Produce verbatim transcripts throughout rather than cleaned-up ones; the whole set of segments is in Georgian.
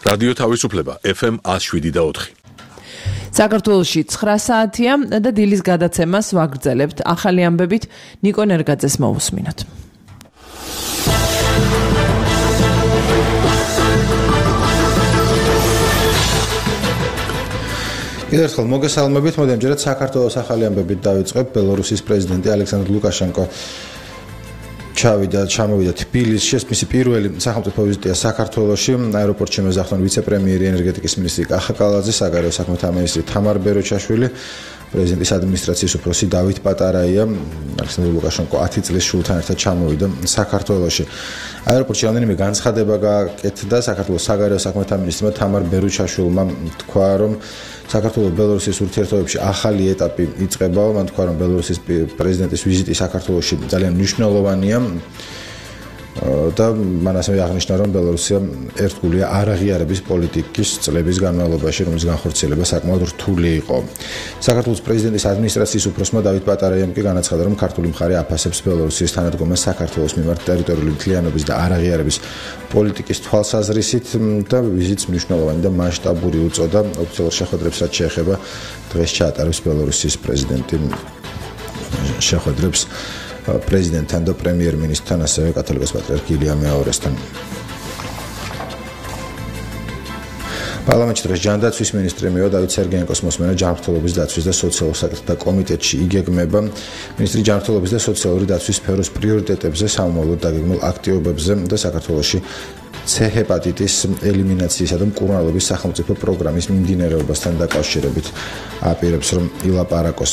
რადიო თავისუფლება ეფ ემ one oh seven და four. საქართველოში ცხრა საათია და დილის გადაცემას ვაგრძელებთ. ახალი ამბებით ნიკო ნერგაძეს მოусმინოთ. კიდევ ერთხელ მოგესალმებით, მოდით ამჯერად საქართველოს ახალი ამბებით დავიწყებ. ბელორუსის პრეზიდენტი ალექსანდრ ლუკაშენკო ჩავიდა, ჩამოვიდა თბილისში, ეს მისი პირველი სახელმწიფო ვიზიტია საქართველოში. აეროპორტში მეზახდონ ვიცე-პრემიერი ენერგეტიკის მინისტრი კახა კალაძე, საგარეო საქმეთა მინისტრი თამარ ბეროჩაშვილი, პრეზიდენტის ადმინისტრაციის უფროსი დავით პატარაია. ალექსანდრ ლუკაშენკო ათი წლის შვილთან ერთად ჩამოვიდა საქართველოში. აეროპორტში რამდენიმე განცხადება გააკეთა საქართველოს საგარეო საქმეთა მინისტრმა თამარ ბეროჩაშვილმა, თქვა, რომ საქართველოს ბელორუსის ურთიერთობებში ახალი ეტაპი იწყება. მან თქვა, რომ ბელორუსის პრეზიდენტის ვიზიტი საქართველოში ძალიან მნიშვნელოვანია და მან ასევე აღნიშნა, რომ ბელორუსია ერთგულია არაღიარების პოლიტიკის წლების განმავლობაში, რომლის განხორციელება საკმაოდ რთული იყო. საქართველოს პრეზიდენტის ადმინისტრაციის უფროსმა დავით პატარაიამ კი განაცხადა, რომ ქართული მხარე აფასებს ბელორუსის თანადგომას საქართველოს მიმართ ტერიტორიული მთლიანობის და არაღიარების პოლიტიკის თვალსაზრისით და ვიზიტს მნიშვნელოვანი და მასშტაბური უწოდა. ოფიციალურ შეხვედრებს რაც შეეხება დღეს ჩაატარებს ბელორუსის პრეზიდენტი შეხვედრებს პრეზიდენტთან და პრემიერ-მინისტრთან, ასევე კათოლიკოს პატრიარქ ილია მეორესთან. პარლამენტში დღეს ჯანდაცვის მინისტრი მიო დავით სერგეენკოს მოსმენა ჯანმრთელობის დაცვის და სოციალურ საკითხთა კომიტეტში იგეგმება. მინისტრი ჯანმრთელობის და სოციალური დაცვის სფეროს პრიორიტეტებზე, სამომავლოდ დაგეგმილ აქტივობებზე და საქართველოში C ჰეპატიტის ელიმინაციისა და მკურნალობის სახელმწიფო პროგრამის მიმდინარეობასთან დაკავშირებით აპირებს, რომ ილაპარაკოს.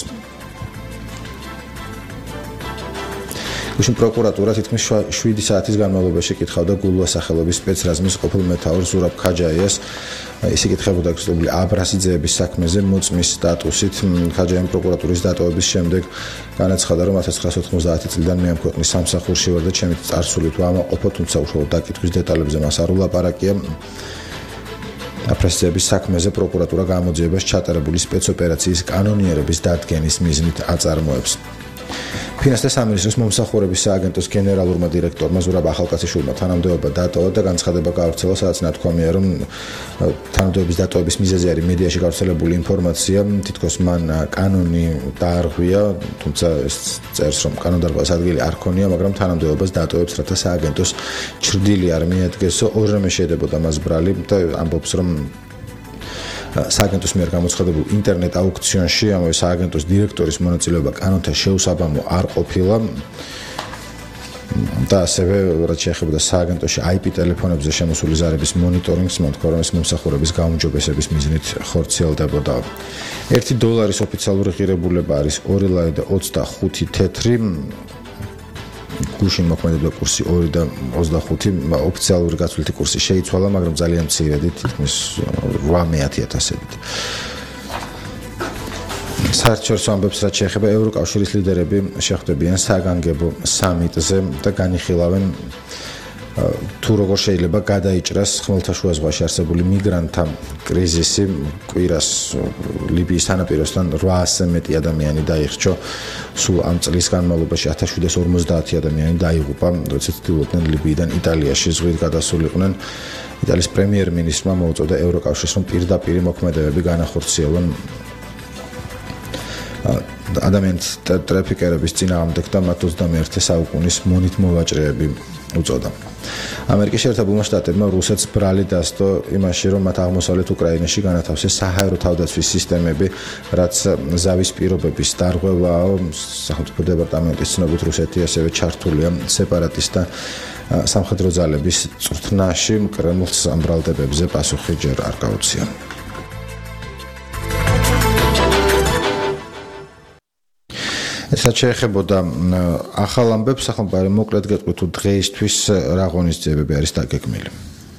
უშინ პროკურატურა თითქმის შვიდი საათის განმავლობაში კითხავდა გულუას სახელობის სპეცრაზმის ყოფილ მეთაურ ზურაბ ხაჯაიას. ის იკითხებოდა ექსკლუზიური აბრასიძეების საქმეზე მოწმის სტატუსით. ხაჯაიამ პროკურატურის დატოვების შემდეგ განაცხადა, რომ ათას ცხრაასი ოთხმოცდაათი წლიდან მე ამ ქვეყნის სამსახურში ვარ და ჩემი წარსულით ვამაყოფო, თუმცა უშუალოდ დაკითხვის დეტალებზე მას არ ულაპარაკია. აბრასიძეების საქმეზე პროკურატურა გამოძიებას ჩატარებული სპეცოპერაციის კანონიერების დადგენის მიზნით აწარმოებს. ფინანსთა სამინისტროს მომსახურების სააგენტოს გენერალურმა დირექტორმა ზურაბ ახალკაციშვილმა თანამდებობა დატოვა და განცხადება გავრცელა, სადაც ნათქვამია, რომ თანამდებობის დატოვების მიზეზი არის მედიაში გავრცელებული ინფორმაცია, თითქოს მან კანონი დაარღვია, თუმცა ეს წერს, რომ კანონდარღვევას ადგილი არ ქონია, მაგრამ თანამდებობას დატოვებს, რათა სააგენტოს ჩრდილი არ მიადგესო. ორჟამე შედებოდა მას ბრალი და ამბობს, რომ სააგენტოს მიერ გამოცხადებულ ინტერნეტ აუქციონში ამავე სააგენტოს დირექტორის მონაწილეობა კანონთან შეუსაბამო არ ყოფილა და ასევე რაც შეეხებოდა სააგენტოში აი პი ტელეფონებზე შემოსული ზარების მონიტორინგს, მან თქვა, რომ ეს მომსახურების გაუმჯობესების მიზნით ხორციელდებოდა. ერთი დოლარის ოფიციალური ღირებულება არის ორი ლარი და ოცდახუთი თეთრი. გუშინ მოქმედებდა კურსი ორი და ოცდახუთი, ოფიციალური გაცვლითი კურსი შეიცვალა, მაგრამ ძალიან მცირედი, თითქმის ორმოცდაათი ათასობით. საერთაშორისო ამბებს რაც შეეხება ევროკავშირის ლიდერები შეხვდებიან საგანგებო სამიტზე და განიხილავენ თუ როგორ შეიძლება გადაიჭრას ხმელთაშუა ზღვაში არსებული მიგრანტთა კრიზისი. კვირას ლიბიის სანაპიროსთან რვაასზე მეტი ადამიანი დაიხრჩო. სულ ამ წლის განმავლობაში ათას შვიდას ორმოცდაათი ადამიანი დაიღუპა, როდესაც ცდილობდნენ ლიბიიდან იტალიაში ზღვით გადასულიყვნენ. იტალიის პრემიერ-მინისტრმა მოუწოდა ევროკავშირს, რომ პირდაპირი მოქმედებები განახორციელონ ადამიანთა ტრაფიკერების წინააღმდეგ და მათ ოცდამეერთე საუკუნის მონით მოვაჭრეები უწოდა. ამერიკის შეერთებულმა შტატებმა რუსეთს ბრალი დასდო იმაში, რომ მათ აღმოსავლეთ უკრაინაში განათავსეს საჰაერო თავდაცვის სისტემები, რაც ზავის პირობების დარღვევაა. სახელმწიფო დეპარტამენტის ცნობით რუსეთი ასევე ჩართულია სეპარატისტთა სამხედრო ძალების წვრთნაში. კრემლს ამ ბრალდებებზე პასუხი ჯერ არ გაუწია. ესაც შეეხებოდა ახალ ამბებს, ახლა მოკლედ გეტყვი თუ დღეისთვის რა ღონისძიებები არის დაგეგმილი.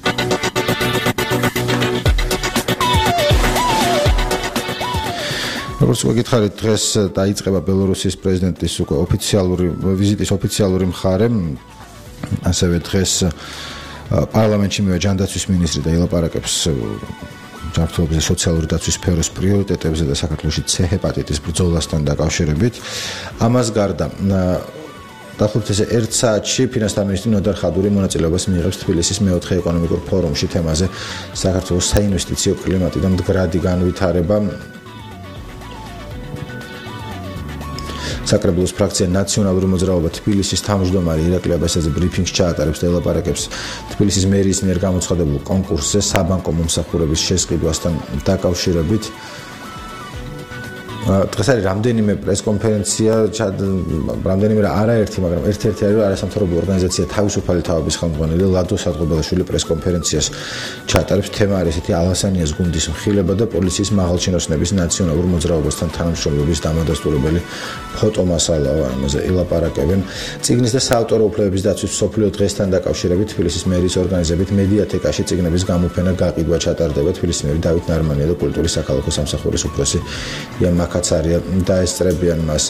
როგორც გითხარით, დღეს დაიწყება ბელორუსის პრეზიდენტის უკვე ოფიციალური ვიზიტის ოფიციალური მხარე. ასევე დღეს პარლამენტში მივა ჯანდაცვის მინისტრი და ილაპარაკებს ჯანმრთელობის სოციალური დაცვის სფეროს პრიორიტეტებზე და საქართველოში C ჰეპატიტის ბრძოლასთან დაკავშირებით. ამას გარდა დაახლოებით ესე ერთ საათში ფინანსთა მინისტრი ნოდარ ხადური მონაწილეობას მიიღებს თბილისის მეოთხე ეკონომიკურ ფორუმში თემაზე საქართველოს საინვესტიციო კლიმატი და მდგრადი განვითარება. საკრებულოს ფრაქცია ნაციონალური მოძრაობა თბილისის თავმჯდომარე ირაკლი აბასიძე ბრიფინგს ჩაატარებს და ელაპარაკებს თბილისის მერიის მიერ გამოცხადებულ კონკურსზე საბანკო მომსახურების შესყიდვასთან დაკავშირებით. დღეს არის რამდენიმე პრესკონფერენცია, რამდენიმე რა არაერთი, მაგრამ ერთ-ერთი არის არასამთავრობო ორგანიზაცია თავისუფალი თავების ხელმძღვანელი ლადო სადღობელაშვილი პრესკონფერენციას ჩაატარებს. თემა არის ესეთი ალასანიას გუნდის მხილება და პოლიციის მაღალჩინოსნების ნაციონალურ მოძრაობასთან თანამშრომლობის დამადასტურებელი ფოტომასალაა, ამაზე ელაპარაკებენ. წიგნის და საავტორო უფლებების დაცვის მსოფლიო დღესთან დაკავშირებით თბილისის მერიის ორგანიზებით მედიათეკაში წიგნების გამოფენა გაყიდვა ჩატარდება. თბილისის მერი დავით ნარმანია და კულტურის საქალაქო სამსახურის უფროსი იან მაკაცარია დაესწრებიან მას.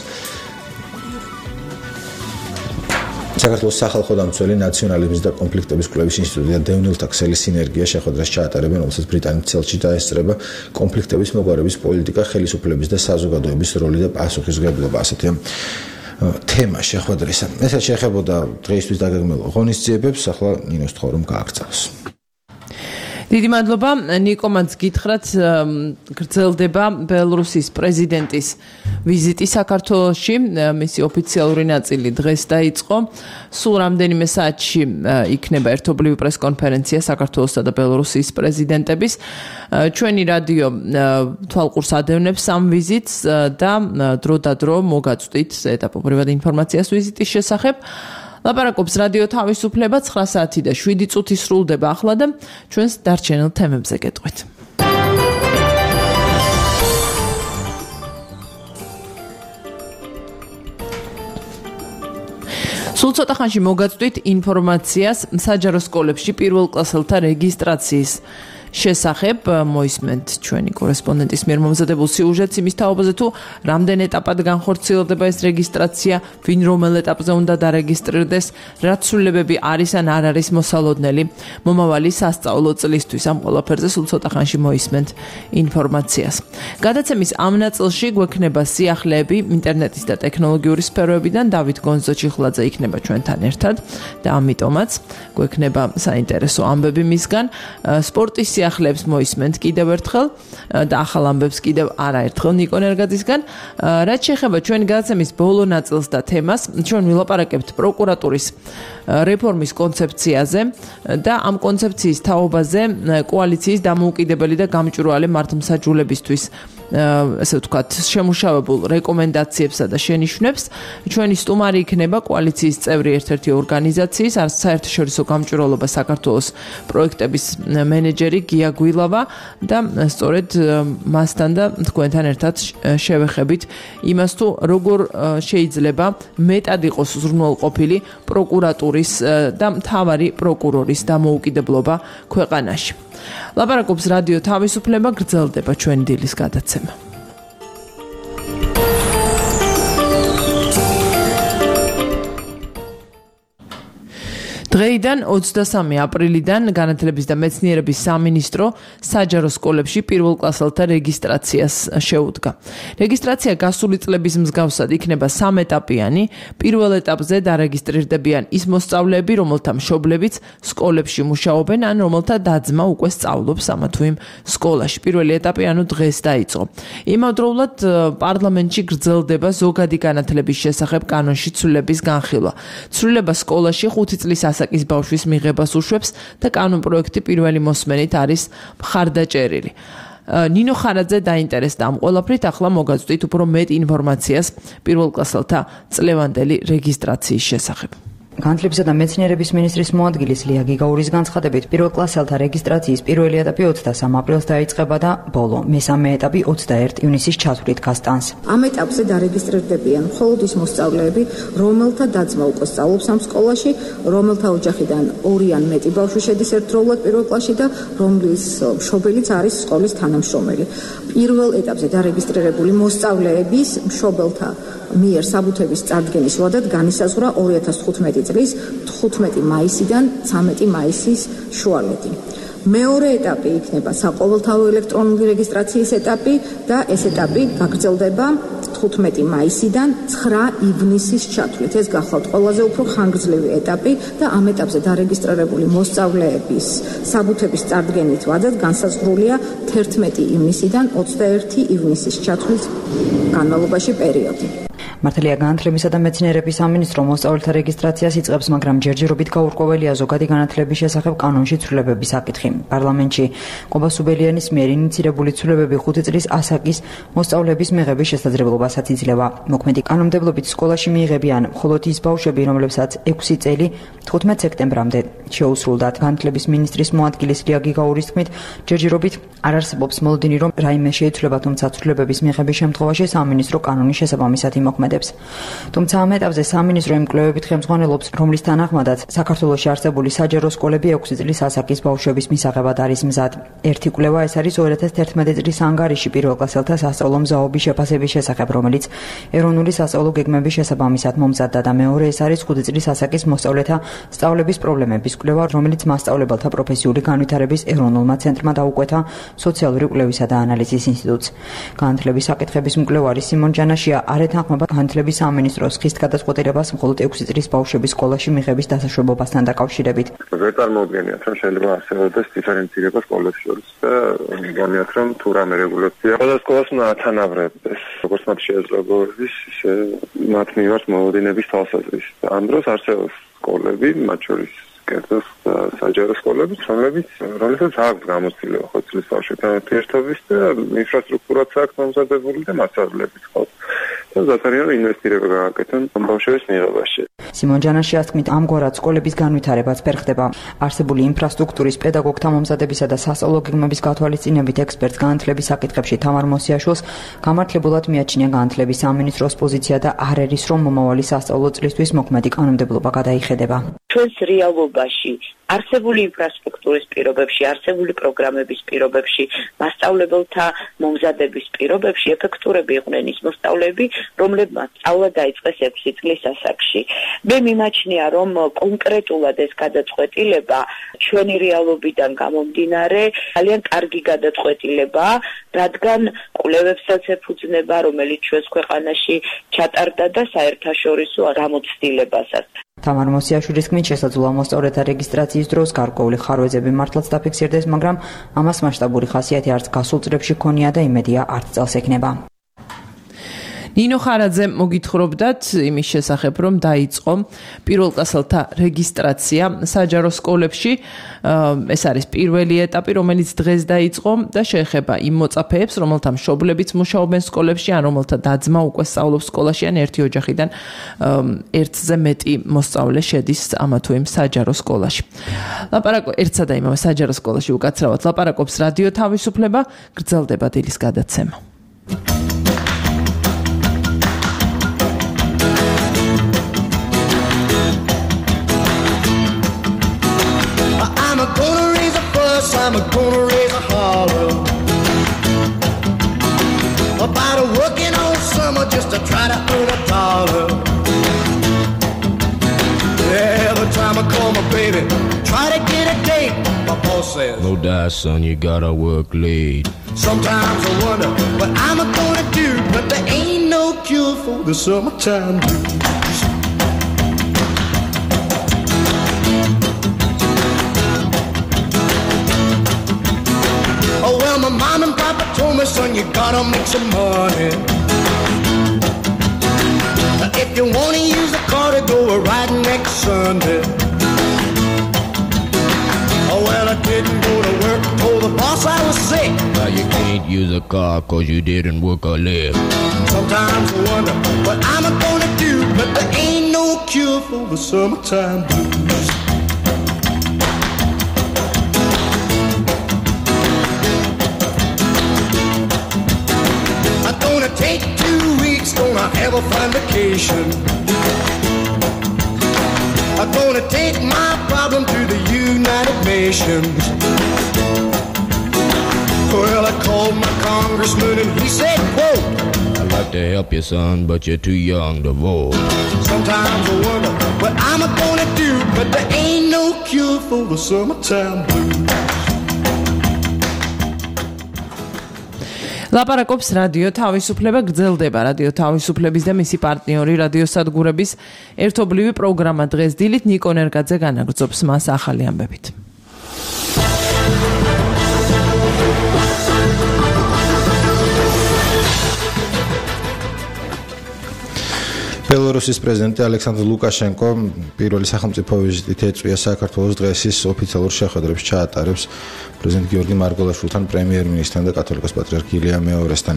საქართველოს სახალხო დამცველი ნაციონალიზმის და კონფლიქტების კვლევის ინსტიტუტი და დევნილთა ქსელი სინერგია შეხვედრას ჩაატარებენ, რომელსაც ბრიტანეთის ცელში დაესწრება კონფლიქტების მოგვარების პოლიტიკა, ხელისუფლების და საზოგადოების როლი და პასუხისმგებლობა. ასეთია თემა შეხვედრისა. ესაც შეეხებოდა დღეისთვის დაგეგმილ ღონისძიებებს, ახლა ნინოს თხოვ რომ გააგრძელოს. დიდი მადლობა. ნიკომაც გითხრათ, გრძელდება ბელორუსის პრეზიდენტის ვიზიტი საქართველოში. მისი ოფიციალური ნაწილი დღეს დაიწყო. სულ რამდენიმე საათში იქნება ერთობლივი პრესკონფერენცია საქართველოსა და ბელორუსის პრეზიდენტების. ჩვენი რადიო თვალყურს ადევნებს ამ ვიზიტს და დრო და დრო მოგაწვდით ეტაპობრივად ინფორმაციას ვიზიტის შესახებ. ლაპარაკობს რადიო თავისუფლება. ცხრა საათი და შვიდი წუთი სრულდება ახლა და ჩვენს დარჩენილ თემებზე გეტყვით. სულ ცოტა ხანში მოგაწვდით ინფორმაციას საჯარო სკოლებში პირველ კლასელთა რეგისტრაციის შესახებ. მოისმენთ ჩვენი კორესპონდენტის მიერ მომზადებულ სიუჟეტს იმის თაობაზე, თუ რამდენ ეტაპად განხორციელდება ეს რეგისტრაცია, ვინ რომელ ეტაპზე უნდა დარეგისტრირდეს, რა ცვლილებები არის ან არ არის მოსალოდნელი მომავალი სასწავლო წლისთვის. ამ ყველაფერზე სულ ცოტა ხანში მოისმენთ ინფორმაციას. გადაცემის ამ ნაწილში გვექნება სიახლეები ინტერნეტის და ტექნოლოგიური სფეროებიდან. დავით გონზო-ჩიხლაძე იქნება ჩვენთან ერთად და ამიტომაც გვექნება საინტერესო ამბები მისგან. სპორტის სიახლეებს მოისმენთ კიდევ ერთხელ და ახალ ამბებს კიდევ არაერთხელ ნიკო ნერგაძისგან. რაც შეეხება ჩვენი გადაცემის ბოლო ნაწილს და თემას, ჩვენ ვილაპარაკებთ პროკურატურის რეფორმის კონცეფციაზე და ამ კონცეფციის თაობაზე კოალიციის დამოუკიდებელი და გამჭვირვალე მართლმსაჯულებისთვის ესე ვთქვათ, შემუშავებულ რეკომენდაციებსა და შენიშვნებს. ჩვენი სტუმარი იქნება კოალიციის წევრი ერთ-ერთი ორგანიზაციის საერთაშორისო გამჭვირვალობა საქართველოს პროექტების მენეჯერი გია გვილავა და სწორედ მასთან და თქვენთან ერთად შევეხებით იმას, თუ როგორ შეიძლება მეტად იყოს ზრუნველყოფილი პროკურატურის და მთავარი პროკურორის დამოუკიდებლობა ქვეყანაში. ლაპარაკობს რადიო თავისუფლება, გრძელდება ჩვენი დილის გადაცემა. დღეიდან ოცდასამი აპრილიდან განათლების და მეცნიერების სამინისტრო საჯარო სკოლებში პირველ კლასელთა რეგისტრაციას შეუდგა. რეგისტრაცია გასული წლების მსგავსად იქნება სამეტაპიანი. პირველ ეტაპზე დარეგისტრირდებიან ის მოსწავლეები, რომელთა მშობლებიც სკოლებში მუშაობენ, ან რომელთა და-ძმა უკვე სწავლობს ამა თუ იმ სკოლაში. პირველი ეტაპი ანუ დღეს დაიწყო. იმავდროულად პარლამენტში გრძელდება ზოგადი განათლების შესახებ კანონში ცვლილების განხილვა. ცვლილება სკოლაში ხუთი წლის ასაკის ბავშვის მიღებას უშვებს და კანონპროექტი პირველი მოსმენით არის მხარდაჭერილი. ნინო ხარაძე დაინტერესდა ამ ყველაფრით, ახლა მოგაწვდით უფრო მეტ ინფორმაციას პირველ კლასელთა წლევანდელი რეგისტრაციის შესახებ. განათლებისა და მეცნიერების მინისტრის მოადგილის ლია გიგაურის განცხადებით, პირველ კლასელთა რეგისტრაციის პირველი ეტაპი ოცდასამ აპრილს დაიწყება და ბოლო მესამე ეტაპი ოცდაერთი ივნისის ჩათვლით გასტანს. ამ ეტაპზე დარეგისტრირდებიან მხოლოდ ის მოსწავლეები, რომელთა და-ძმა უკვე სწავლობს ამ სკოლაში, რომელთა ოჯახიდან ორი ან მეტი ბავშვი შედის ერთდროულად პირველ კლასში და რომლის მშობელიც არის სკოლის თანამშრომელი. პირველ ეტაპზე დარეგისტრირებული მოსწავლეების მშობელთა მიერ საბუთების წარდგენის ვადად განისაზღვრა ორი ათას თხუთმეტი წლის თხუთმეტი მაისიდან ცამეტი მაისის შუალედი. მეორე ეტაპი იქნება საყოველთაო ელექტრონული რეგისტრაციის ეტაპი და ეს ეტაპი გაგრძელდება თხუთმეტი მაისიდან ცხრა ივნისის ჩათვლით. ეს გახლავთ ყველაზე უფრო ხანგრძლივი ეტაპი და ამ ეტაპზე დარეგისტრირებული მოსწავლეების საბუთების წარდგენით ვადად განსაზღვრულია თერთმეტი ივნისიდან ოცდაერთი ივნისის ჩათვლის განმავლობაში პერიოდი. მართალია განათლებისა და მეცნიერების სამინისტრო მოსწავლეთა რეგისტრაციას იწყებს, მაგრამ ჯერჯერობით გაურკვეველია ზოგადი განათლების შესახებ კანონში ცვლილებების საკითხი. პარლამენტში ყობა სუბელიანის მიერ ინიცირებული ცვლილებები ხუთი წლის ასაკის მოსწავლეების მიღების შესაძლებლობასაც იძლევა. მოქმედი კანონმდებლობით სკოლაში მიიღებიან მხოლოდ ის ბავშვები, რომლებსაც ექვსი წელი თხუთმეტ სექტემბრამდე შეუსრულდათ. განათლების მინისტრის მოადგილის ლია გიგაურის თქმით, ჯერჯერობით არ არსებობს მოლოდინი, რომ რაიმე შეიცვლება, თუმცა ცვლილებების მიღების შემთხვევაში სამინისტრო კანონის შესაბამისად იმოქმედებს. თუმცა ამ ეტაპზე სამინისტრო იმ კვლევებით ხელმძღვანელობს, რომლის თანახმადაც საქართველოში არსებული საჯარო სკოლები ექვსი წლის ასაკის ბავშვების მისაღებად არის მზად. ერთი კვლევა ეს არის ორი ათას თერთმეტი წლის ანგარიში პირველკლასელთა სასწავლო მზაობის შეფასების შესახებ, რომელიც ეროვნული სასწავლო გეგმების შესაბამისად მომზადდა და მეორე ეს არის ხუთი წლის ასაკის მოსწავლეთა სწავლების პრობლემების კვლევა, რომელიც მასწავლებელთა პროფესიული განვითარების ეროვნულმა ცენტრმა დაუკვეთა სოციალური კვლევისა და ანალიზის ინსტიტუტს. განათლების საკითხების მკვლევარი სიმონ ჯანაშია არ ეთანხმება განათლების სამინისტროს ხის გადაწყვეტილებას მხოლოდ ექვსი წლის ბავშვების სკოლაში მიღების დასაშვებობასთან დაკავშირებით. ვერ წარმოვიდგენიათ, რომ შეიძლება არსებობდეს დიფერენცირება სკოლებს შორის და მგონიათ, რომ თუ რამე რეგულაცია ყველა სკოლას უნდა ათანაბრებდეს, როგორც მათ შეეძლება ის, ისე მათ მიმართ მოლოდინების თვალსაზრისით. ამ დროს არსებობს სკოლები, მათ შორის კერძო საჯარო სკოლები, რომლებიც რომელსაც აქვს გამოცდილება ხუთი წლის ბავშვებთან ურთიერთობის და ინფრასტრუქტურაც აქვს მომზადებული და მასწავლებელიც ყავს. და ზათარიან ინვესტირება გააკეთონ ბავშვების მიღებაში. სიმონ ჯანაშიას თქმით, ამგვარად სკოლების განვითარებაც ვერ ხდება. არსებული ინფრასტრუქტურის, პედაგოგთა მომზადებისა და სასწავლო გეგმების გათვალისწინებით ექსპერტს განათლების საკითხებში თამარ მოსიაშვილს გამართლებულად მიაჩნია განათლების სამინისტროს პოზიცია და არ არის, რომ მომავალი სასწავლო წლისთვის მოქმედი კანონმდებლობა გადაიხედება. ჩვენს რეალობაში არსებული ინფრასტრუქტურის პირობებში, არსებული პროგრამების პირობებში, მასწავლებელთა მომზადების პირობებში ეფექტურები იყვნენ ის მოსწავლეები, რომლებმაც სწავლა დაიწყეს ექვსი წლის ასაკში. მე მიმაჩნია, რომ კონკრეტულად ეს გადაწყვეტილება ჩვენი რეალობიდან გამომდინარე ძალიან კარგი გადაწყვეტილებაა, რადგან კვლევებსაც ეფუძნება, რომელიც ჩვენს ქვეყანაში ჩატარდა და საერთაშორისო გამოცდილებასაც. თამარ მოსიაშვილის თქმით, შესაძლოა მოსწავლეთა რეგისტრაციის დროს გარკვეული ხარვეზები მართლაც დაფიქსირდეს, მაგრამ ამას მასშტაბური ხასიათი არც გასულ წლებში ჰქონია და იმედია არც წელს ექნება. ნინო ხარაძე მოგითხრობდათ იმის შესახებ, რომ დაიწყო პირველკლასელთა რეგისტრაცია საჯარო სკოლებში. ეს არის პირველი ეტაპი, რომელიც დღეს დაიწყო და შეეხება იმ მოწაფეებს, რომელთა მშობლებიც მუშაობენ სკოლებში, ან რომელთა და-ძმა უკვე სწავლობს სკოლაში, ან ერთი ოჯახიდან ერთზე მეტი მოსწავლე შედის ამა თუ იმ საჯარო სკოლაში. ლაპარაკო ერთსა და იმავე საჯარო სკოლაში უკაცრავად ლაპარაკობს რადიო თავისუფლება, გრძელდება დილის გადაცემა. I'm gonna raise a holler about a working all summer just to try to earn a dollar. Every time I call my baby, try to get a date, my boss says, no die, son, you gotta work late. Sometimes I wonder what I'm gonna do, but there ain't no cure for the summertime blues. My mom and papa told me, son, you gotta make some money. If you wanna use a car to go a ride next Sunday. Oh, well, I didn't go to work, told the boss I was sick. Now you can't use a car cause you didn't work a leg. Sometimes I wonder what I'm gonna do, but there ain't no cure for the summertime blues. Take two weeks, gonna have a fun vacation. I'm gonna take my problem to the United Nations. Well, I called my congressman and he said, quote, I'd like to help you, son, but you're too young to vote. Sometimes I wonder what I'm gonna do, but there ain't no cure for the summertime blues. ლაპარაკობს რადიო თავისუფლება, გრძელდება რადიო თავისუფლების და მისი პარტნიორი რადიოსადგურების ერთობლივი პროგრამა დღეს დილით ნიკო ნერგაძე განაგრძობს მას ახალი ამბებით. ბელორუსის პრეზიდენტი ალექსანდრ ლუკაშენკო პირველი სახელმწიფო ვიზიტით ეწვია საქართველოს დღესის ოფიციალურ შეხვედრებს ჩაატარებს პრეზიდენტ გიორგი მარგველაშვილთან, პრემიერ-მინისტრთან და კათოლიკოს პატრიარქ ილია მეორესთან.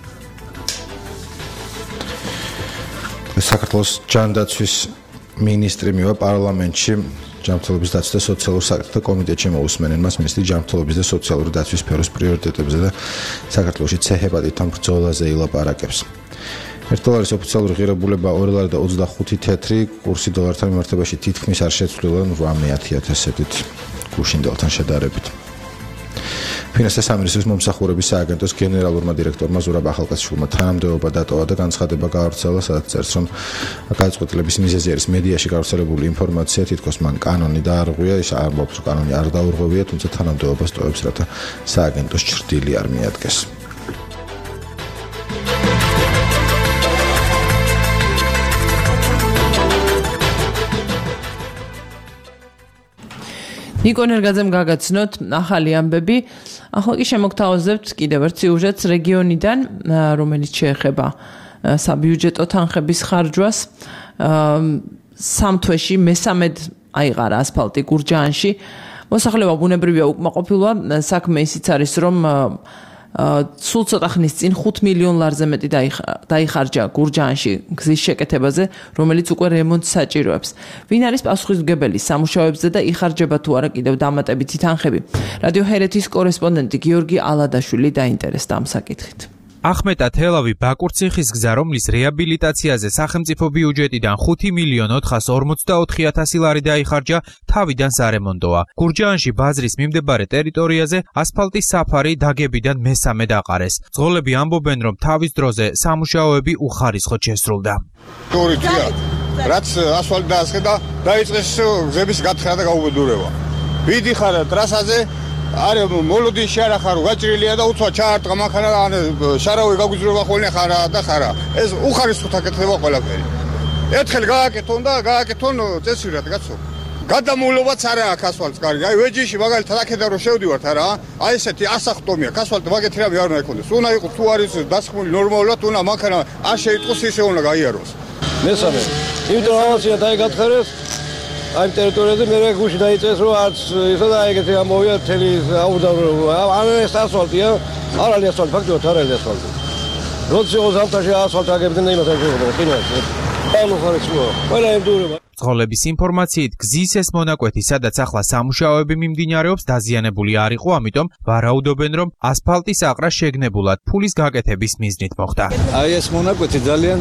საქართველოს ჯანდაცვის მინისტრი მივა პარლამენტში ჯანმრთელობის დაცვის და სოციალურ საკითხთა კომიტეტში მოусმენენ მას მინისტრი ჯანმრთელობის და სოციალური დაცვის სფეროს პრიორიტეტებზე და საქართველოში ცე-ჰეპატიტთან ბრძოლაზე ილაპარაკებს. ერთ დოლარის ოფიციალური ღირებულება ორი ლარი და ოცდახუთი თეთრი, კურსი დოლართან მიმართებაში თითქმის არ შეცვლილა ორმოცდაათი ათასობით გუშინდელთან შედარებით. ფინანსთა სამინისტროს მომსახურების სააგენტოს გენერალურმა დირექტორმა ზურაბ ახალკაციშვილმა თანამდებობა დატოვა და განცხადება გაავრცელა, სადაც წერს, რომ გადაწყვეტილების მიზეზი არის მედიაში გავრცელებული ინფორმაცია, თითქოს მან კანონი დაარღვია, ის ამბობს, რომ კანონი არ დაურღვევია, თუმცა თანამდებობას ტოვებს, რათა სააგენტოს ჩრდილი არ მიადგეს. ნიკო ნერგაძემ გაგაცნოთ ახალი ამბები. ახლა კი შემოგთავაზებთ კიდევ ერთ სიუჟეტს რეგიონიდან, რომელიც შეეხება საბიუჯეტო თანხების ხარჯვას. სამ თვეში მესამედ აიყარა ასფალტი გურჯაანში. მოსახლეობა ბუნებრივია უკმაყოფილოა, საქმე ისიც არის, რომ სულ ცოტა ხნის წინ ხუთ მილიონ ლარზე მეტი დაიხარჯა გურჯაანში გზის შეკეთებაზე, რომელიც უკვე რემონტს საჭიროებს. ვინ არის პასუხისმგებელი სამუშაოებზე და იხარჯება თუ არა კიდევ დამატებითი თანხები? რადიო ჰერეთის კორესპონდენტი გიორგი ალადაშვილი დაინტერესდა ამ საკითხით. ახმეტა თელავი ბაკურციხის გზა, რომლის რეაბილიტაციაზე სახელმწიფო ბიუჯეტიდან ხუთი მილიონ ოთხას ორმოცდაოთხი ათასი ლარი დაიხარჯა, თავიდან სარემონტოა. გურჯაანში ბაზრის მიმდებარე ტერიტორიაზე ასფალტის საფარი დაგებიდან მესამედ აყარეს. მძღოლები ამბობენ, რომ თავის დროზე სამუშაოები უხარისხოდ შესრულდა. ორი თვეა, რაც ასფალტი დაასხედა, დაიწყეს გზების გათხრა და გაუბედურება. ვიდიხარ ტრასაზე არე მოლოდინში არა ხარო გაჭრილია და უცბად ჩაარტყა მანქანა შარავი გაგვიძრება ხოლმე ხარა და ხარა ეს უხარისხოდ აკეთება ყველაფერი ერთხელ გააკეთონ და გააკეთონ წესვირად კაცო გადამულობაც არა აქვს ასფალტს კარგი აი ვეჯიში მაგალითად აქედან რომ შევდივართ არა აი ესეთი ასახტომია ასფალტი მაგეთი რამე არ უნდა იქონდეს უნდა იყოს თუ არის დასხმული ნორმალურად უნდა მანქანა არ შეიტყოს ისე უნდა გაიაროს მესამე იმიტომ ამასია დაიგათხერეს აი ტერიტორიაზე მე გუში დაიწეს რომ არც ისა და ეგეთი ამოვია მთელი აუდავრობა ან ეს ასფალტია არ არის ასფალტი ფაქტობრივად არ არის ასფალტი როცა ზამთარში ასფალტი აგებდნენ იმას არ შეგვიძლია ყინვაში ანუ ხარისხია ყველა ემდურება მძღოლების ინფორმაციით გზის ეს მონაკვეთი, სადაც ახლა სამუშაოები მიმდინარეობს, დაზიანებული არ იყო, ამიტომ ვარაუდობენ, რომ ასფალტის აყრა შეგნებულად ფულის გაკეთების მიზნით მოხდა. აი ეს მონაკვეთი ძალიან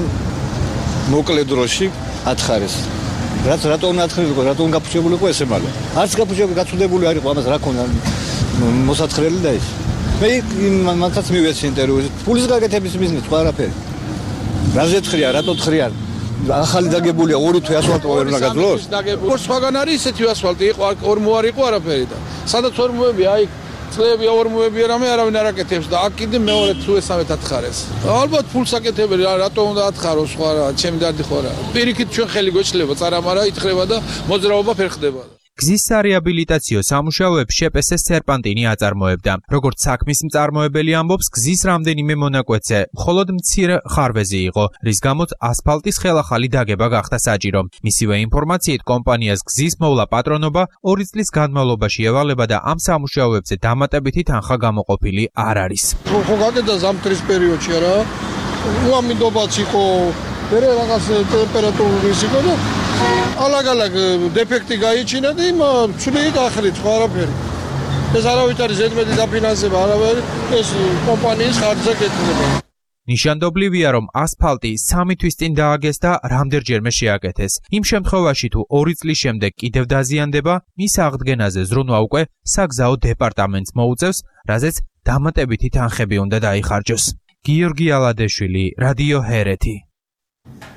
მოკლე დროში ათხარეს. რაც რატომ ათხრილიყო, რატომ გაფუჭებულიყო ესე მალე. არც გაფუჭებული, გაწუდებული არ იყო, ამას რა ქონდა მოსაცხრელი და ის. მე მანაც მივეცი ინტერვიუზე. ფულის გაკეთების მიზნით სხვა არაფერი. რაზე თხრია, რატო თხრიან? ახალი დაგებულია ორი თვე ასფალტი ვერ უნდა გაძლოს? ორ სხვაგან არის ისეთი ასფალტი იყო, ორმო არ იყო არაფერი და. სადაც ორმოები აი წლები ორმოები რამე არავინ არ აკეთებს და აქ კიდე მეორე თუ ესამეთ ათხარეს. ალბათ ფულს აკეთებელი, რატო უნდა ათხაროს სხვა რა, ჩემი დარდი ხო რა. პირიქით ჩვენ ხელი გვეშლება, წარამარა ითხრება და მოძრაობა ფერხდება. გზის სარეაბილიტაციო სამუშაოებს შეპესეს სერპანტინი აწარმოებდა. როგორც საქმის მწარმოებელი ამბობს, გზის რამდენიმე მონაკვეთზე მხოლოდ მცირე ხარვეზი იყო, რის გამოც ასფალტის ხელახალი დაგება გახდა საჭირო. მისივე ინფორმაციით, კომპანიას გზის მოვლა პატრონობა ორი წლის განმავლობაში ევალება და ამ სამუშაოებზე დამატებითი თანხა გამოყოფილი არ არის. ხო გაკეთდა ზამთრის პერიოდში რა. უამინდობაც იყო, მერე რაღაც ტემპერატურის იყო და ალაგ-ალაგ დეფექტი გაიჩინა და იმ ცვლი გახლით ხო არაფერი. ეს არავით არის ზედმეტი დაფინანსება, არავითარი ეს კომპანიის ხარჯზე კეთდება. ნიშანდობლივია, რომ ასფალტი სამი თვის წინ დააგეს და რამდენჯერმე შეაკეთეს. იმ შემთხვევაში თუ ორი წლის შემდეგ კიდევ დაზიანდება, მის აღდგენაზე ზრუნვა უკვე საგზაო დეპარტამენტს მოუწევს, რაზეც დამატებითი თანხები უნდა დაიხარჯოს. გიორგი ალადაშვილი, რადიო ჰერეთი.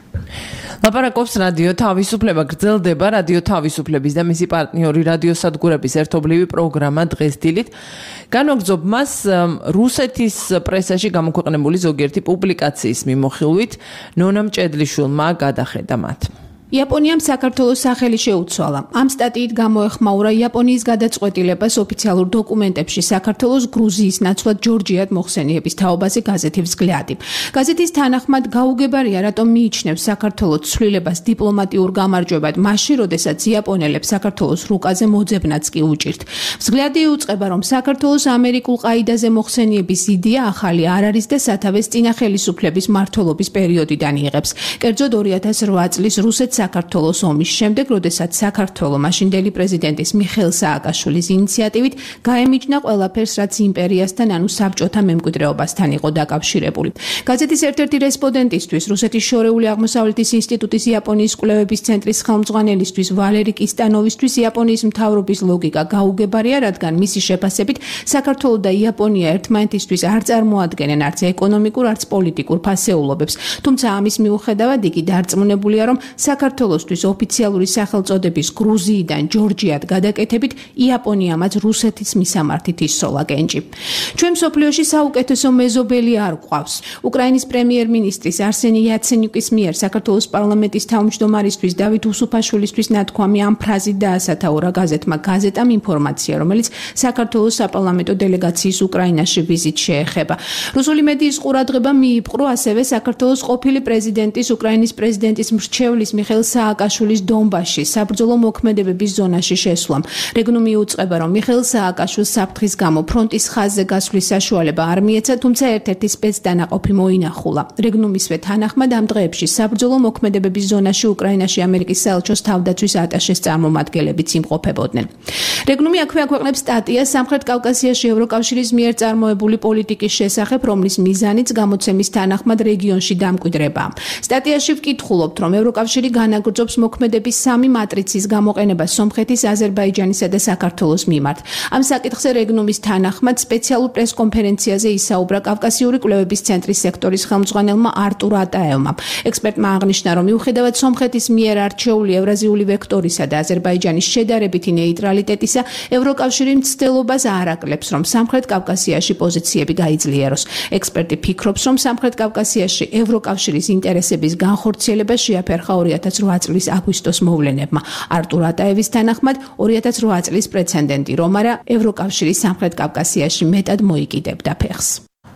ლაპარაკობს რადიო თავისუფლება, გრძელდება რადიო თავისუფლების და მისი პარტნიორი რადიოსადგურების ერთობლივი პროგრამა დღეს დილით. განვაგრძობ მას რუსეთის პრესაში გამოქვეყნებული ზოგიერთი პუბლიკაციის მიმოხილვით ნონა მჭედლიშვილმა გადახედა მათ. იაპონიამ საქართველოს სახელი შეუცვალა. ამ სტატიით გამოეხმაურა იაპონიის გადაწყვეტილებას ოფიციალურ დოკუმენტებში საქართველოს გრუზიის ნაცვლად ჯორჯიად მოხსენიების თაობაზე გაზეთი взгляდი. გაზეთის თანახმად გაუგებარია, რატომ მიიჩნევს საქართველოს ცვლილებას დიპლომატიურ გამარჯვებად, მაშინ, როდესაც იაპონელებს საქართველოს რუკაზე მოძებნაც კი უჭირთ. взгляდი იუწყება, რომ საქართველოს ამერიკულ ყაიდაზე მოხსენიების იდეა ახალი არ არის და სათავეს წინა ხელისუფლების მმართველობის პერიოდიდან იღებს. კერძოდ ორი ათას ოთხ წლის რუსეთს საქართველოს ომის შემდეგ, როდესაც საქართველო მაშინდელი პრეზიდენტის მიხეილ სააკაშვილის ინიციატივით გაემიჯნა ყველაფერს, რაც იმპერიასთან, ანუ საბჭოთა მემკვიდრეობასთან იყო დაკავშირებული. გაზეთის ერთ-ერთი რესპონდენტისთვის, რუსეთის შორეული აღმოსავლეთის ინსტიტუტის იაპონიის კვლევების ცენტრის ხელმძღვანელისთვის ვალერი კისტანოვისთვის იაპონიის მთავრობის ლოგიკა გაუგებარია, რადგან მისი შეფასებით საქართველო და იაპონია ერთმანეთისთვის არ წარმოადგენენ არც ეკონომიკურ, არც პოლიტიკურ ფასეულობებს. თუმცა ამის მიუხედავად იგი დარწმუნებულია, რომ საქართველოსთვის ოფიციალური სახელწოდების გრუზიიდან ჯორჯიად გადაკეთებით იაპონიამაც რუსეთის მისამართით ისროლა კენჭი. ჩვენ მსოფლიოში საუკეთესო მეზობელი არ გვყავს. უკრაინის პრემიერ-მინისტრის არსენი იაცენიუკის მიერ საქართველოს პარლამენტის თავმჯდომარისთვის დავით უსუფაშვილისთვის ნათქვამი ამ ფრაზით დაასათაურა გაზეთმა გაზეტამ ინფორმაცია, რომელიც საქართველოს საპარლამენტო დელეგაციის უკრაინაში ვიზიტს შეეხება. რუსული მედიის ყურადღება მიიპყრო ასევე საქართველოს ყოფილი პრეზიდენტის უკრაინის პრეზიდენტის მრჩევლის მიხეილ სააკაშვილის დონბასში საბრძოლო მოქმედებების ზონაში შესვლამ. რეგნუმ მიუწყება, რომ მიხეილ სააკაშვილს საფრთხის გამო ფრონტის ხაზზე გასვლის საშუალება არ მიეცა, თუმცა ერთ-ერთი სპეცდანაყოფი მოინახულა. რეგნუმისვე თანახმად ამ დღეებში საბრძოლო მოქმედებების ზონაში უკრაინაში ამერიკის საელჩოს თავდაცვის ატაშეს წარმომადგენლებიც იმყოფებოდნენ. რეგნუმი აქვე აქვეყნებს სტატიას სამხრეთ კავკასიაში ევროკავშირის მიერ წარმოებული პოლიტიკის შესახებ, რომლის მიზანიც გამოცემის თანახმად რეგიონში დამკვიდრებაა. სტატიაში ვკითხულობთ, რომ ევროკავშირი განაგრძობს მოქმედების სამი მატრიცის გამოყენებას სომხეთის, აზერბაიჯანისა და საქართველოს მიმართ. ამ საკითხზე რეგნუმის თანახმად სპეციალურ პრესკონფერენციაზე ისაუბრა კავკასიური კვლევების ცენტრის სექტორის ხელმძღვანელმა არტურ ატაევმა. ექსპერტმა აღნიშნა, რომ მიუხედავად სომხეთის მიერ არჩეული ევრაზიული ვექტორისა და აზერბაიჯანის შედარებითი ნეიტრალიტეტისა, ევროკავშირი მცდელობას არ აკლებს, რომ სამხრეთ კავკასიაში პოზიციები გაიძლიეროს. ექსპერტი ფიქრობს, რომ სამხრეთ კავკასიაში ევროკავშირის ინტერესების განხორციელება შეაფერხა ორი ათას ოთხ წლის აგვისტოს მოვლენებმა. არტურ ატაევის თანახმად ორი ათას ოთხ წლის პრეცედენტი რომ არა, ევროკავშირი სამხრეთ კავკასიაში მეტად მოიკიდებდა ფეხს.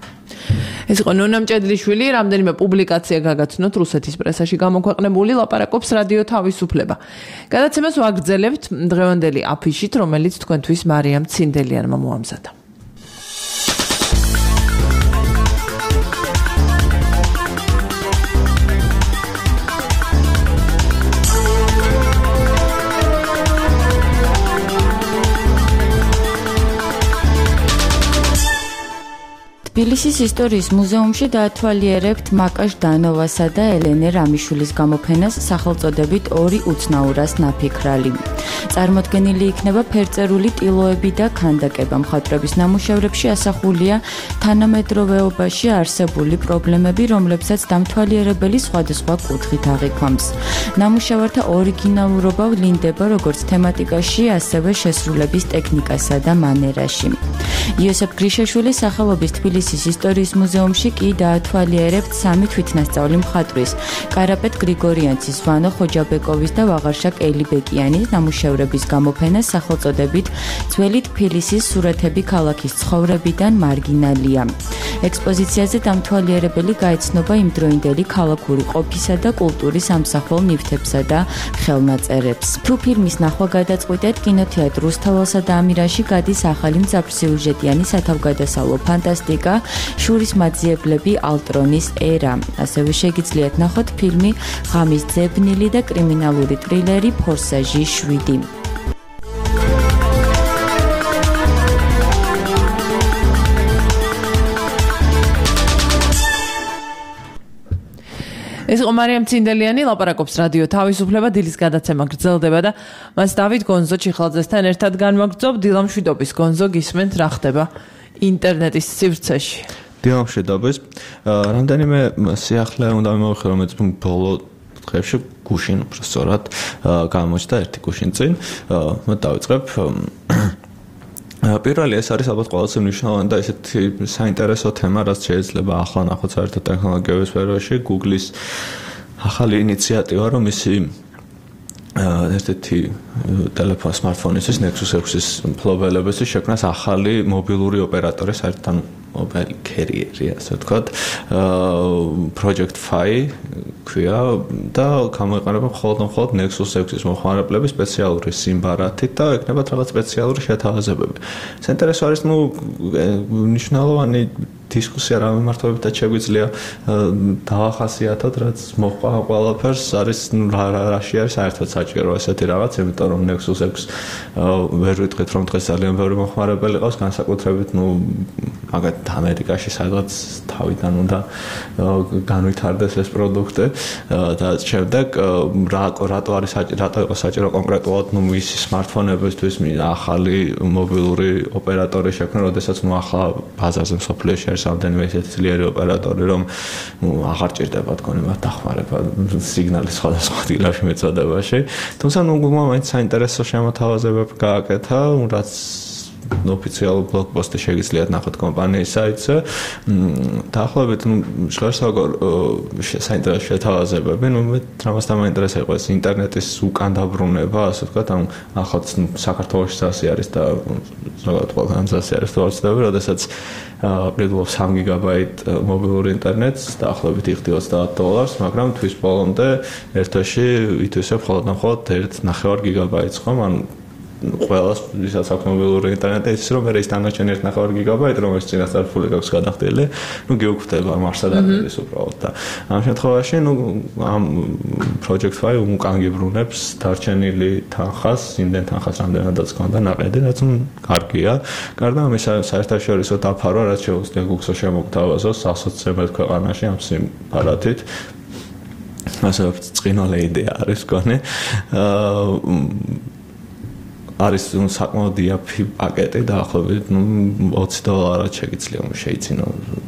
ეს იყო ნონა მჭედლიშვილი, რამდენიმე პუბლიკაცია გაგაცნოთ რუსეთის პრესაში გამოქვეყნებული, ლაპარაკობს რადიო თავისუფლება. გადაცემას ვაგრძელებთ დღევანდელი აფიშით, რომელიც თქვენთვის მარიამ ცინდელიანმა მოამზადა. თბილისის ისტორიის მუზეუმში დაათვალიერებთ მაკაშ დანოვასა და ელენე რამიშვილის გამოფენას სახელწოდებით ორი უცნაურას ნაფიქრალი. წარმოდგენილი იქნება ფერწერული ტილოები და ქანდაკება. მხატვრების ნამუშევრებში ასახულია თანამედროვეობაში არსებული პრობლემები, რომლებსაც დამთვალიერებელი სხვადასხვა კუთხით აღიქვამს. ნამუშევართა ორიგინალურობა ვლინდება როგორც თემატიკაში, ასევე შესრულების ტექნიკასა და მანერაში. იოსებ გრიშაშვილის სახელობის თბილისის ისტორიის მუზეუმში კი დაათვალიერებთ სამი თვითნასწავლი მხატვრის, კარაპეტ გრიგორიანცის, ვანო ხოჯაბეკოვის და ვაღარშაკ ელიბეკიანის ნამუშევრების გამოფენას სახელწოდებით ძველი თბილისის სურათები ქალაქის ცხოვრებიდან მარგინალია. ექსპოზიციაზე დამთვალიერებელი გაეცნობა იმდროინდელი ქალაქური ყოფისა და კულტურის ამსახველ ნივთებსა და ხელნაწერებს. თუ ფილმის ნახვა გადაწყვიტეთ, კინოთეატრ რუსთაველსა და ამირაში გადის ახალი მძაფრსიუჟეტიანი სათავგადასავლო ფანტასტიკა, შურის მაძიებლები ალტრონის ერა. ასევე შეგიძლიათ ნახოთ ფილმი ღამის ძებნილი და კრიმინალური ტრილერი ფორსაჟი შვიდი. ეს იყო მარიამ ცინდელიანი, ლაპარაკობს რადიო თავისუფლება, დილის გადაცემა გრძელდება და მას დავით გონზო ჩიხალძესთან ერთად განვაგრძობ. დილამშვიდობის გონზო, გისმენთ რა ხდება ინტერნეტის სივრცეში? დილამშვიდობის. რამდენიმე სიახლე უნდა მივახილო, რომელიც ბოლო დღეებში გუშინ უბრალოდ გამოჩნდა ერთი გუშინ წინ. მე დავიწყებ პირველი ეს არის ალბათ ყველაზე მნიშვნელოვანი და ესეთი საინტერესო თემა, რაც შეიძლება ახლა ნახოთ საერთოდ ტექნოლოგიების სფეროში, Google-ის ახალი ინიციატივა, რომ ისი ერთ-ერთი ტელეფონ smartphone-ის Nexus ექვსის მფლობელების შექმნას ახალი მობილური ოპერატორი, საერთოდ ანუ mobile carrier-ი, ასე ვთქვათ, Project Fi ქვია და გამოიყენება მხოლოდ მხოლოდ Nexus ექვსის მომხმარებლების სპეციალური სიმბარათით და ექნებათ რაღაც სპეციალური შეთავაზებები. საინტერესო არის, ну, მნიშვნელოვანი დისკუსია რა მიმართულებითაც შეგვიძლია დავახასიათოთ, რაც მოყვა ყველაფერს არის რაში არის საერთოდ საჭირო ესეთი რაღაც, იმიტომ რომ Nexus ექვსი ვერ ვიტყვით რომ დღეს ძალიან ბევრი მომხმარებელი ყავს, განსაკუთრებით, ну, მაგათ ამერიკაში სადღაც თავიდან უნდა განვითარდეს ეს პროდუქტი და შემდეგ რა რატო არის საჭირო, რატო იყო საჭირო კონკრეტულად, ну, მისი smartphone-ებისთვის ახალი მობილური ოპერატორი შექმნა, როდესაც, ну, ახლა ბაზარზე მსოფლიოში არის რამდენიმე ესეთი ძლიერი ოპერატორი, რომ აღარ ჭირდება თქონი მათ დახმარება სიგნალის სხვადასხვა დილაში მეწოდებაში. თუმცა, ну, მაინც საინტერესო შემოთავაზებები გააკეთა, რაც ოფიციალურ ბლოგპოსტში შეგიძლიათ ნახოთ კომპანიის საიტზე. დაახლოებით, ну, შეხსაგორ საინტერესო შეთავაზებები, ну, მე თამასთან მაინტერესა იყო ეს ინტერნეტის უკან დაბრუნება, ასე ვთქვათ, ანუ ახალ საქართველოში ასე არის და ზოგადად ყველგან ასე არის თორცდები, როდესაც პრიდულობ სამი გიგაბაიტ მობილური ინტერნეტს დაახლოებით იხდი ოცდაათ დოლარს, მაგრამ თვის ბოლომდე ერთ თვეში ითვისებ მხოლოდ მხოლოდ ერთ ნახევარ გიგაბაიტს, ხომ? ანუ ყველას ვისაც აქვს მობილური ინტერნეტი, ის რომ მე ის დანარჩენი ერთ ნახევარ გიგაბაიტი, რომელიც წინასწარ აქვს გადახდილი, ну, გეუქმდება მარსად არის უბრალოდ და ამ შემთხვევაში, ну, ამ Project Fi უკან გიბრუნებს დარჩენილი თანხას, იმდენ თანხას რამდენადაც ქონდა ნაყედი, რაც კარგია. გარდა ამისა, საერთაშორისო დაფარვა, რაც შეუძლია Google-ს შემოგთავაზოს ასოცირებად ქვეყანაში ამ სიმბარათით. ასე წინვალე იდეა არის მგონი. აა არის საკმაოდ იაფი პაკეტი დაახლოებით, ну, ოცი დოლარად შეგიძლია შეიცინო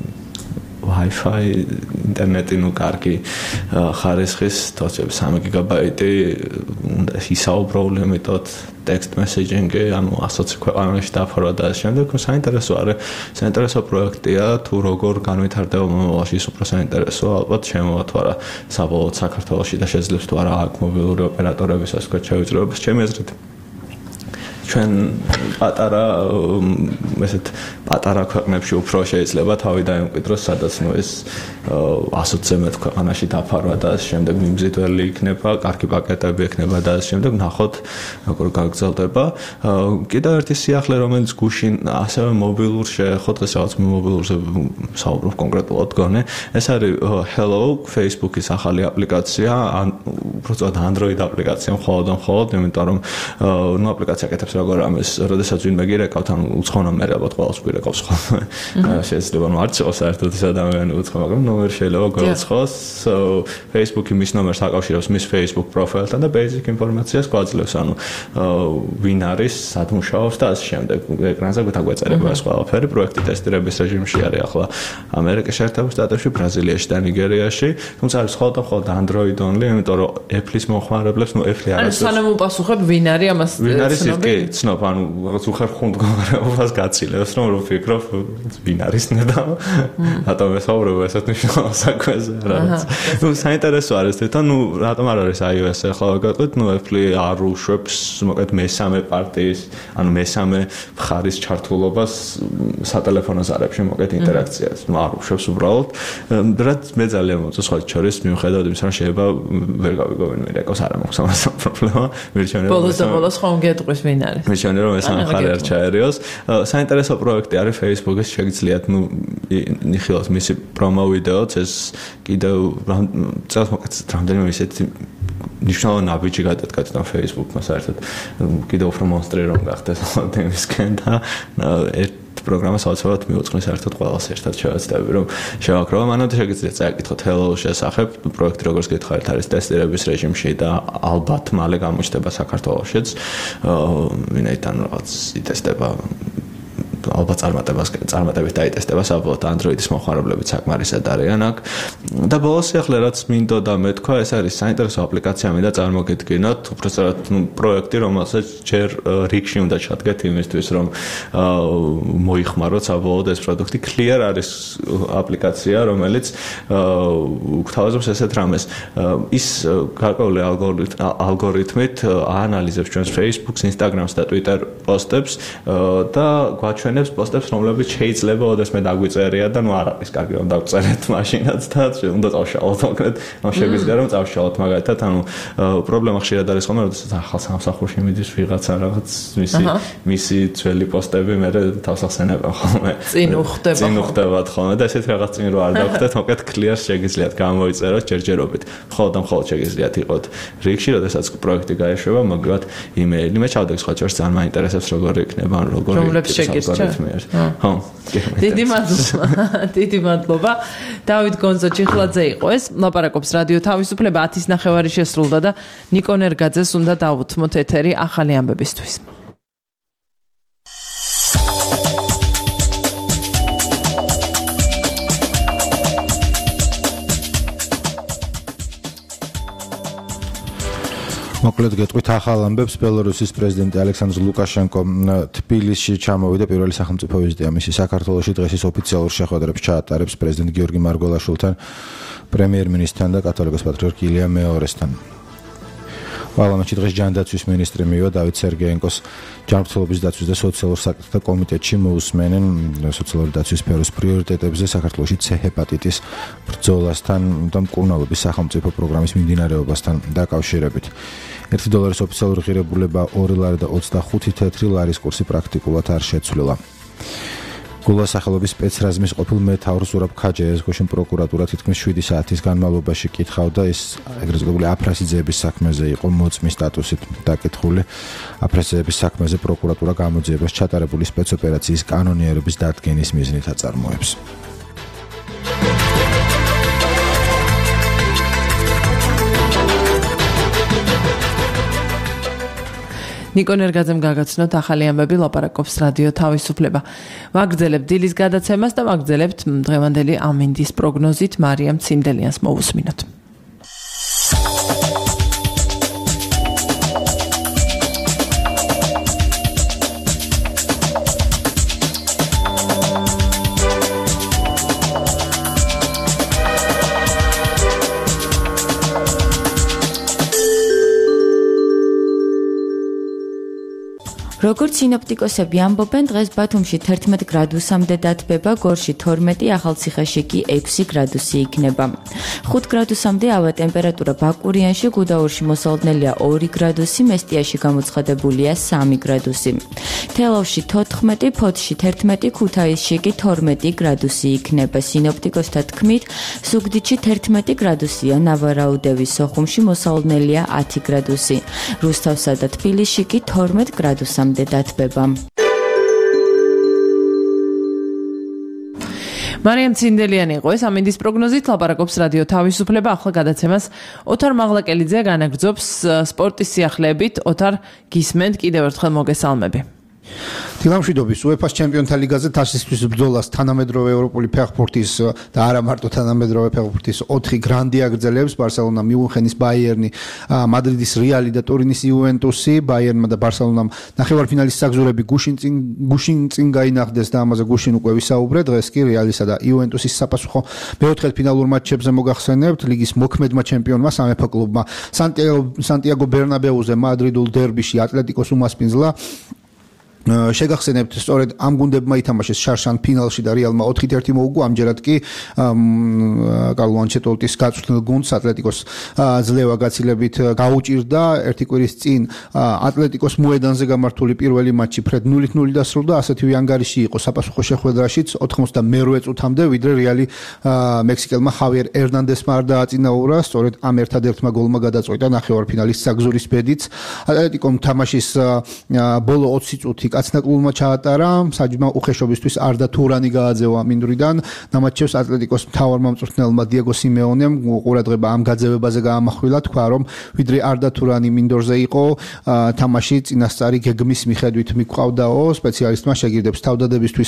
Wi-Fi ინტერნეტი, ну, კარგი ხარისხის, თორემ სამი გიგაბაიტი უნდა ისაუბრო ლიმიტოთ, text messaging-ი, ანუ ასოცი ქვეყანაში დაფარვა და ამ შემდეგ, საინტერესო არის, საინტერესო პროექტია, თუ როგორ განვითარდება მომავალში, ის უფრო საინტერესო, ალბათ შემოვათვალა საბოლოოდ საქართველოში და შეძლებს თუ არა აქ მობილური ოპერატორების ასე ვთქვათ შევიწროებას, ჩემი აზრით. ჩვენ პატარა ესეთ პატარა ქვეყნებში უფრო შეიძლება თავი დაიმკვიდროს, სადაც ნუ ეს ასოცემეთ ქვეყანაში დაფარვა და ამ შემდეგ მიმზიდველი იქნება, კარგი პაკეტები იქნება და ამ შემდეგ ნახოთ როგორ გაგრძელდება. კიდევ ერთი სიახლე, რომელიც გუშინ ასევე მობილურ შეეხო, დღეს რაღაც მობილურზე საუბრობ კონკრეტულად გონე, ეს არის Hello, Facebook-ის ახალი აპლიკაცია, უბრალოდ Android აპლიკაცია მხოლოდ მხოლოდ, იმიტომ რომ ნუ აპლიკაცია კეთებს როგორ ამის, როდესაც ვინმე გირეკავთ, ანუ უცხო ნომერი ალბათ ყველას გვირეკავს ხოლმე. შეიძლება ნუ არც იყოს საერთოდ ეს ადამიანი უცხო, მაგრამ ნომერი შეიძლება გვეცხოს. Facebook-ი მის ნომერს აკავშირებს მის Facebook პროფილთან და basic ინფორმაციას გვაძლევს, ანუ ვინ არის, სად მუშაობს და ასე შემდეგ. ეკრანზე გვეთაგვეწერება ეს ყველაფერი. პროექტი ტესტირების რეჟიმში არის ახლა ამერიკის შეერთებულ შტატებში, ბრაზილიაში და ნიგერიაში, თუმცა არის მხოლოდ მხოლოდ Android only, იმიტომ რომ Apple-ის მომხმარებლებს, ნუ Apple არ არის. ანუ სანამ უპასუხებ ვინ არის ამას ცნობი? ცნობ, ანუ რაღაც უხარ ხუნდგომარეობას გაცილებს, რომ რო ვფიქრობ, ვინ არის და რატომ ესაუბრება ესეთ მნიშვნელოვან საქმეზე, რაღაც. ნუ საინტერესო არის თვითონ, ნუ რატომ არ არის iOS-ი ახლა ვაგატყვით, ნუ Apple არ უშვებს მოკლედ მესამე პარტიის, ანუ მესამე მხარის ჩართულობას სატელეფონო ზარებში მოკლედ ინტერაქციას. ნუ არ უშვებს უბრალოდ. რაც მე ძალიან მოწონს სხვა შორის, მიუხედავად იმისა, რომ შეიძლება ვერ გავიგო ვინ მირეკავს, არა მაქვს ამას პრობლემა. ვირჩევნე. ბოლოს და ბოლოს ხომ გეტყვის ვინ არის? ვირჩევნე რომ ეს ამხარე არ ჩაერიოს. საინტერესო პროექტი არის Facebook-ის, შეგიძლიათ ნუ ნიხილოს მისი პრომო ვიდეოც, ეს კიდევ წელს მოკეთეთ რამდენიმე ისეთი ნიშნავენ აბიჯი გადადგათ და Facebook-მა საერთოდ კიდევ უფრო მონსტრი რომ გახდეს ამისკენ და ერთ პროგრამას აუცილებლად მიუძღვნის საერთოდ ყველას ერთად შევეცდები რომ შევაკროვო. მანამდე შეგიძლიათ წაიკითხოთ Hello-ს შესახებ, პროექტი როგორც გითხარით არის ტესტირების რეჟიმში და ალბათ მალე გამოჩნდება საქართველოშიც. ვინაიდან რაღაც იტესტება ალბათ წარმატებას წარმატებით დაიტესტება საბოლოოდ Android-ის მოხმარებლებით საკმარისად არიან აქ და ბოლოს ახლა რაც მინდოდა მეთქვა ეს არის საინტერესო აპლიკაცია მინდა წარმოგიდგინოთ უბრალოდ ნუ პროექტი რომელსაც ჯერ რიგში უნდა ჩადგეთ იმისთვის რომ მოიხმაროთ საბოლოოდ ეს პროდუქტი Clear არის აპლიკაცია რომელიც გვთავაზობს ესეთ რამეს ის გარკვეული ალგორითმით აანალიზებს ჩვენს Facebook-ს, Instagram-ს და Twitter პოსტებს და გვაჩვენებს პოსტებს, რომლებიც შეიძლება ოდესმე დაგვიწერია და ნუ არ არის კარგი რომ დავწერეთ მაშინაც და უნდა წავშალოთ მოკლედ, ამ შეგვიძლია რომ წავშალოთ მაგალითად, ანუ პრობლემა ხშირად არის ხოლმე, როდესაც ახალ სამსახურში მიდის ვიღაცა რაღაც მისი მისი ძველი პოსტები მე თავსახს ენებო ხოლმე. წინ უხდება. წინ უხდებათ ხოლმე და ესეთ რაღაც წინ რო არ დავხდეთ, მოკლედ Clear შეგიძლიათ გამოიწეროთ ჯერჯერობით. მხოლოდ და მხოლოდ შეგიძლიათ იყოთ რიგში, როდესაც პროექტი გაეშვება, მოგივათ იმეილი. მე ჩავდექ სხვა ჯერს ძალიან მაინტერესებს როგორი იქნება, ან როგორი რომლებს შეგირჩა. ხო. დიდი მადლობა. დიდი მადლობა. დავით გონზო-ჩიხლაძე იყო ეს. ლაპარაკობს რადიო თავისუფლება ათის ნახევარი შესრულდა და ნიკო ნერგაძეს უნდა დავუთმოთ ეთერი ახალი ამბებისთვის. მოკლედ გეტყვით ახალ ამბებს ბელარუსის პრეზიდენტი ალექსანდრ ლუკაშენკო თბილისში ჩამოვიდა პირველი სახელმწიფო ვიზიტია მისი საქართველოში დღეს ის ოფიციალურ შეხვედრებს ჩაატარებს პრეზიდენტ გიორგი მარგველაშვილთან პრემიერ-მინისტრთან და კათოლიკოს პატრიარქ ილია მეორესთან პარლამენტში დღეს ჯანდაცვის მინისტრი მივიდა დავით სერგეენკოს ჯანმრთელობის დაცვის და სოციალურ საკითხთა კომიტეტში მოусმენენ სოციალური დაცვის სფეროს პრიორიტეტებზე საქართველოში C ჰეპატიტის ბრძოლასთან და მკურნალობის სახელმწიფო პროგრამის მიმდინარეობასთან დაკავშირებით. ერთი დოლარის ოფიციალური ღირებულება ორი ლარი და ოცდახუთი თეთრი ლარის კურსი პრაქტიკულად არ შეცვლილა. გულას სახელობის სპეცრაზმის ყოფილ მეთაურს ზურაბ ქაჯაიას გოშინ პროკურატურა თითქმის შვიდი საათის განმავლობაში კითხავდა ის ეგრეთ წოდებული აფრასიძეების საქმეზე იყო მოწმის სტატუსით დაკითხული აფრასიძეების საქმეზე პროკურატურა გამოძიებას ჩატარებული სპეცოპერაციის კანონიერების დადგენის მიზნით აწარმოებს. ნიკო ნერგაძემ გაგაცნოთ ახალი ამბები ლაპარაკობს რადიო თავისუფლება. ვაგრძელებთ დილის გადაცემას და ვაგრძელებთ დღევანდელი ამინდის პროგნოზით მარიამ ციმდელიანს მოვუსმინოთ. როგორც სინოპტიკოსები ამბობენ, დღეს ბათუმში თერთმეტ გრადუსამდე დათბება, გორში თორმეტი, ახალციხეში კი ექვსი გრადუსი იქნება. ხუთ გრადუსამდე ავა ტემპერატურა ბაკურიანში, გუდაურში მოსალოდნელია ორი გრადუსი, მესტიაში გამოცხადებულია სამი გრადუსი. თელავში თოთხმეტი, ფოთში თერთმეტი, ქუთაისში კი თორმეტი გრადუსი იქნება. სინოპტიკოსთა თქმით, ზუგდიდში თერთმეტი გრადუსია, ნავარაუდევის სოხუმში მოსალოდნელია ათი გრადუსი. რუსთავსა და თბილისში კი თორმეტ გრადუსამდე დათბება. მარიამ ცინდელიანი იყო ეს ამინდის პროგნოზით ლაპარაკობს რადიო თავისუფლება ახლა გადაცემას ოთარ მაღლაკელიძე განაგრძობს სპორტის სიახლეებით ოთარ გისმენთ კიდევ ერთხელ მოგესალმები. დილამშვიდობის UEFA-ს ჩემპიონთა ლიგაზე თასისთვის ბრძოლას თანამედროვე ევროპული ფეხბურთის და არა მარტო თანამედროვე ფეხბურთის ოთხი გრანდი აგრძელებს ბარსელონა, მიუნხენის ბაიერნი, მადრიდის რეალი და ტურინის იუვენტუსი. ბაიერნმა და ბარსელონამ ნახევარფინალის საგზურები გუშინ წინ გუშინ წინ გაინახდეს და ამაზე გუშინ უკვე ვისაუბრე. დღეს კი რეალისა და იუვენტუსის საპასუხო მეოთხედ ფინალურ მატჩებზე მოგახსენებთ. ლიგის მოქმედმა ჩემპიონმა სამეფო კლუბმა სანტიაგო სანტიაგო ბერნაბეუზე მადრიდულ დერბიში ატლეტიკოს უმასპინძლა. შეგახსენებთ სწორედ ამ გუნდებმა ითამაშეს შარშან ფინალში და რეალმა ოთხი ერთი მოუგო ამჯერად კი კარლო ანჩელოტის გაწვრთნილ გუნდს ატლეტიკოს ძლევა გაცილებით გაუჭირდა ერთი კვირის წინ ატლეტიკოს მოედანზე გამართული პირველი მატჩი ფრედ ნული ნული დასრულდა ასეთივე ანგარიში იყო საპასუხო შეხვედრაშიც ოთხმოცდამეორვე წუთამდე ვიდრე რეალი მექსიკელმა ხავიერ ერნანდესმა არ დააწინაურა სწორედ ამ ერთადერთმა გოლმა გადაწყვიტა ნახევარფინალის საგზურის ბედიც ატლეტიკომ თამაშის ბოლო ოცი წუთი კაცნაკლებმა ჩაატარა, საჯმა უხეშობისთვის არდა თურანი გააძევა მინდვრიდან, ნამატჩევს ატლეტიკოს მთავარმა მწვრთნელმა დიეგო სიმეონემ ყურადღება ამ გაძევებაზე გაამახვილა, თქვა რომ ვიდრე არდა თურანი მინდორზე იყო, თამაში წინასწარი გეგმის მიხედვით მიყვავდაო, სპეციალისტმა შეგირდებს თავდადებისთვის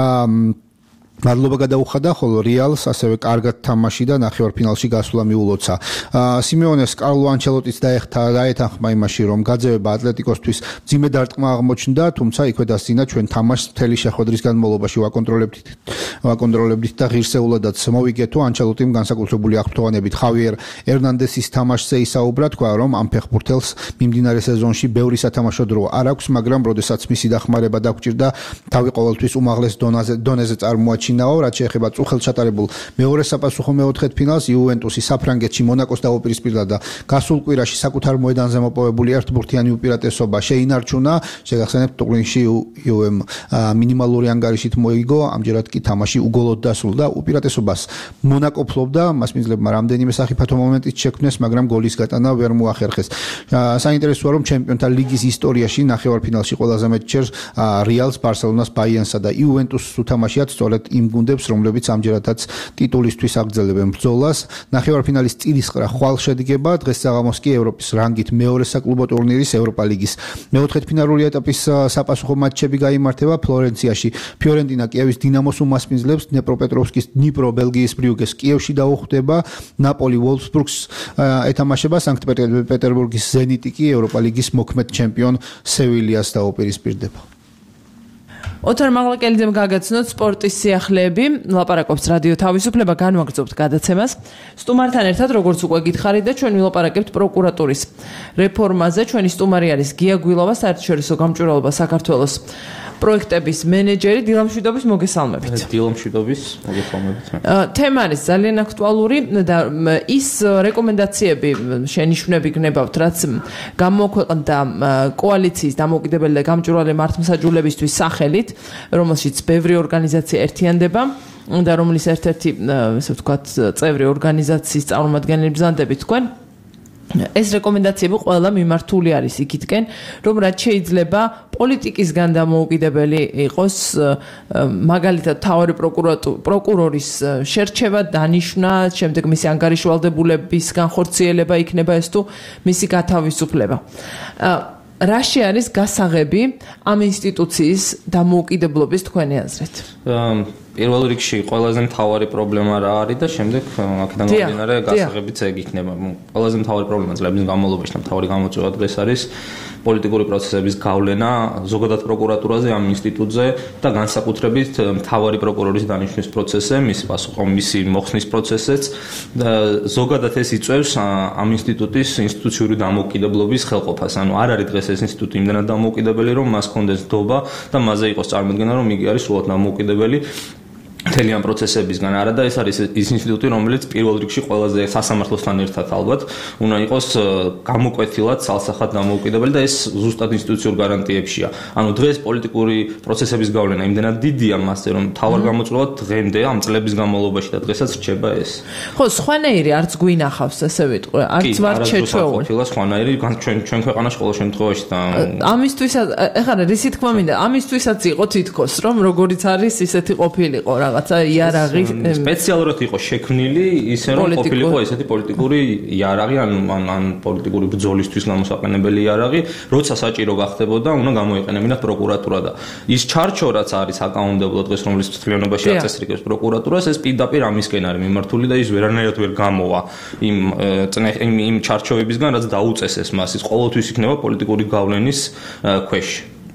მადლობა გადაუხადა, ხოლო რეალს ასევე კარგად თამაში და ნახევარფინალში გასვლა მიულოცა. სიმეონეს კარლო ანჩელოტიც დაეხთა დაეთანხმა იმაში, რომ გაძევება ატლეტიკოსთვის მძიმე დარტყმა აღმოჩნდა, თუმცა იქვე დასძინა ჩვენ თამაშს მთელი შეხვედრის განმავლობაში ვაკონტროლებდით ვაკონტროლებდით და ღირსეულადაც მოვიგეთო. ანჩელოტიმ განსაკუთრებული აღფრთოვანებით ხავიერ ერნანდესის თამაშზე ისაუბრა, თქვა რომ ამ ფეხბურთელს მიმდინარე სეზონში ბევრი სათამაშო დრო არ აქვს, მაგრამ როდესაც მისი დახმარება დაგჭირდა, თავი ყოველთვის უმაღლეს დონეზე დონეზე წარმოაჩინა. რაც შეეხება წუხელს ჩატარებულ მეორე საპასუხო მეოთხედფინალს, იუვენტუსი საფრანგეთში მონაკოს დაუპირისპირდა და გასულ კვირაში საკუთარ მოედანზე მოპოვებული ერთბურთიანი უპირატესობა შეინარჩუნა. შეგახსენებთ, ტურნირში იუემ მინიმალური ანგარიშით მოიგო, ამჯერად კი თამაში უგოლოდ დასრულდა. უპირატესობას მონაკო ფლობდა, მას მიზლებმა რამდენიმე სახიფათო მომენტით შექმნეს, მაგრამ გოლის გატანა ვერ მოახერხეს. საინტერესოა, რომ ჩემპიონთა ლიგის ისტორიაში ნახევარფინალში ყველაზე მეტ ჯერს რეალს, ბარსელონას, ბაიენსა და იუვენტუსს უთამაშიათ სწორედ იმ გუნდებს, რომლებიც ამჯერადაც ტიტულისთვის აგრძელებენ ბრძოლას. ნახევარფინალის წილისყრა ხვალ შედგება, დღეს საღამოს კი ევროპის რანგით მეორე საკლუბო ტურნირის ევროპა ლიგის მეოთხედფინალური ეტაპის საპასუხო მატჩები გაიმართება ფლორენციაში. ფიორენტინა კიევის დინამოს უმასპინძლებს, დნეპროპეტროვსკის დნიპრო ბელგიის ბრიუგეს კიევში დაუხვდება, ნაპოლი ვოლფსბურგს ეთამაშება, სანქტ-პეტერბურგის ზენიტი კი ევროპა ლიგის მოქმედ ჩემპიონ სევილიას დაუპირისპირდება. ოთარ მაღლაკელიძემ გაგაცნოთ სპორტის სიახლეები, ლაპარაკობს რადიო თავისუფლება, განვაგრძობთ გადაცემას. სტუმართან ერთად, როგორც უკვე გითხარით და ჩვენ ვილაპარაკებთ პროკურატურის რეფორმაზე. ჩვენი სტუმარი არის გია გვილოვა, საერთაშორისო გამჭვირვალობა საქართველოს პროექტების მენეჯერი. დილამშვიდობის, მოგესალმებით. დილამშვიდობის, მოგესალმებით. თემა არის ძალიან აქტუალური და ის რეკომენდაციები, შენიშვნები გნებავთ, რაც გამოქვეყნდა კოალიციის დამოუკიდებელი და გამჭვირვალე მართლმსაჯულებისთვის სახელით, რომელშიც ბევრი ორგანიზაცია ერთიანდება და რომლის ერთ-ერთი, ესე ვთქვათ, წევრი ორგანიზაციის წარმომადგენელი ბრძანდებით თქვენ. ეს რეკომენდაციები ყველა მიმართული არის იქითკენ, რომ რაც შეიძლება პოლიტიკისგან დამოუკიდებელი იყოს, მაგალითად მთავარი პროკურორის შერჩევა, დანიშვნა, შემდეგ მისი ანგარიშვალდებულების განხორციელება იქნება ეს თუ მისი გათავისუფლება. რაში არის გასაღები ამ ინსტიტუციის დამოუკიდებლობის თქვენი აზრით? პირველ რიგში ყველაზე მთავარი პრობლემა რა არის და შემდეგ აქედან გამომდინარე გასაღებიც ეგ იქნება. ყველაზე მთავარი პრობლემა წლების განმავლობაში და მთავარი გამოწვევა დღეს არის პოლიტიკური პროცესების გავლენა ზოგადად პროკურატურაზე, ამ ინსტიტუტზე და განსაკუთრებით მთავარი პროკურორის დანიშვნის პროცესზე, მისი პასუხო მისი მოხსნის პროცესზეც და ზოგადად ეს იწვევს ამ ინსტიტუტის ინსტიტუციური დამოუკიდებლობის ხელყოფას. ანუ არ არის დღეს ეს ინსტიტუტი იმდენად დამოუკიდებელი, რომ მას ჰქონდეს ნდობა და მასზე იყოს წარმოქმნა, რომ იგი არის სულად დამოუკიდებელი მთელი ამ პროცესებისგან. არა და ეს არის ის ინსტიტუტი, რომელიც პირველ რიგში ყველაზე სასამართლოსთან ერთად ალბათ უნდა იყოს გამოკვეთილად სალსახად დამოუკიდებელი და ეს ზუსტად ინსტიტუციურ გარანტიებშია. ანუ დღეს პოლიტიკური პროცესების გავლენა იმდენად დიდია მასზე, რომ თავარ გამოწვევად დღემდე ამ წლების განმავლობაში და დღესაც რჩება ეს. ხო, სხვანაირი არც გვინახავს, ესე ვიტყვი, არც ვარ შეჩვეული. კი, სხვანაირი ჩვენ ჩვენ ქვეყანაში ყოველ შემთხვევაში და ამისთვის ეხლა რისი თქმა მინდა, ამისთვისაც იყო თითქოს, რომ როგორიც არის ისეთი ყოფილიყო რა რაღაცა იარაღი სპეციალურად იყო შექმნილი ისე რომ ყოფილიყო ესეთი პოლიტიკური იარაღი ან ან პოლიტიკური ბრძოლისთვის გამოსაყენებელი იარაღი, როცა საჭირო გახდებოდა, უნდა გამოიყენებინა პროკურატურა და ის ჩარჩო რაც არის აკაუნტებლო დღეს რომლის მთლიანობაში აწესრიგებს პროკურატურას, ეს პირდაპირ ამისკენ არის მიმართული და ის ვერანაირად ვერ გამოვა იმ იმ ჩარჩოებისგან, რაც დაუწესეს მას, ის ყოველთვის იქნება პოლიტიკური გავლენის ქვეშ.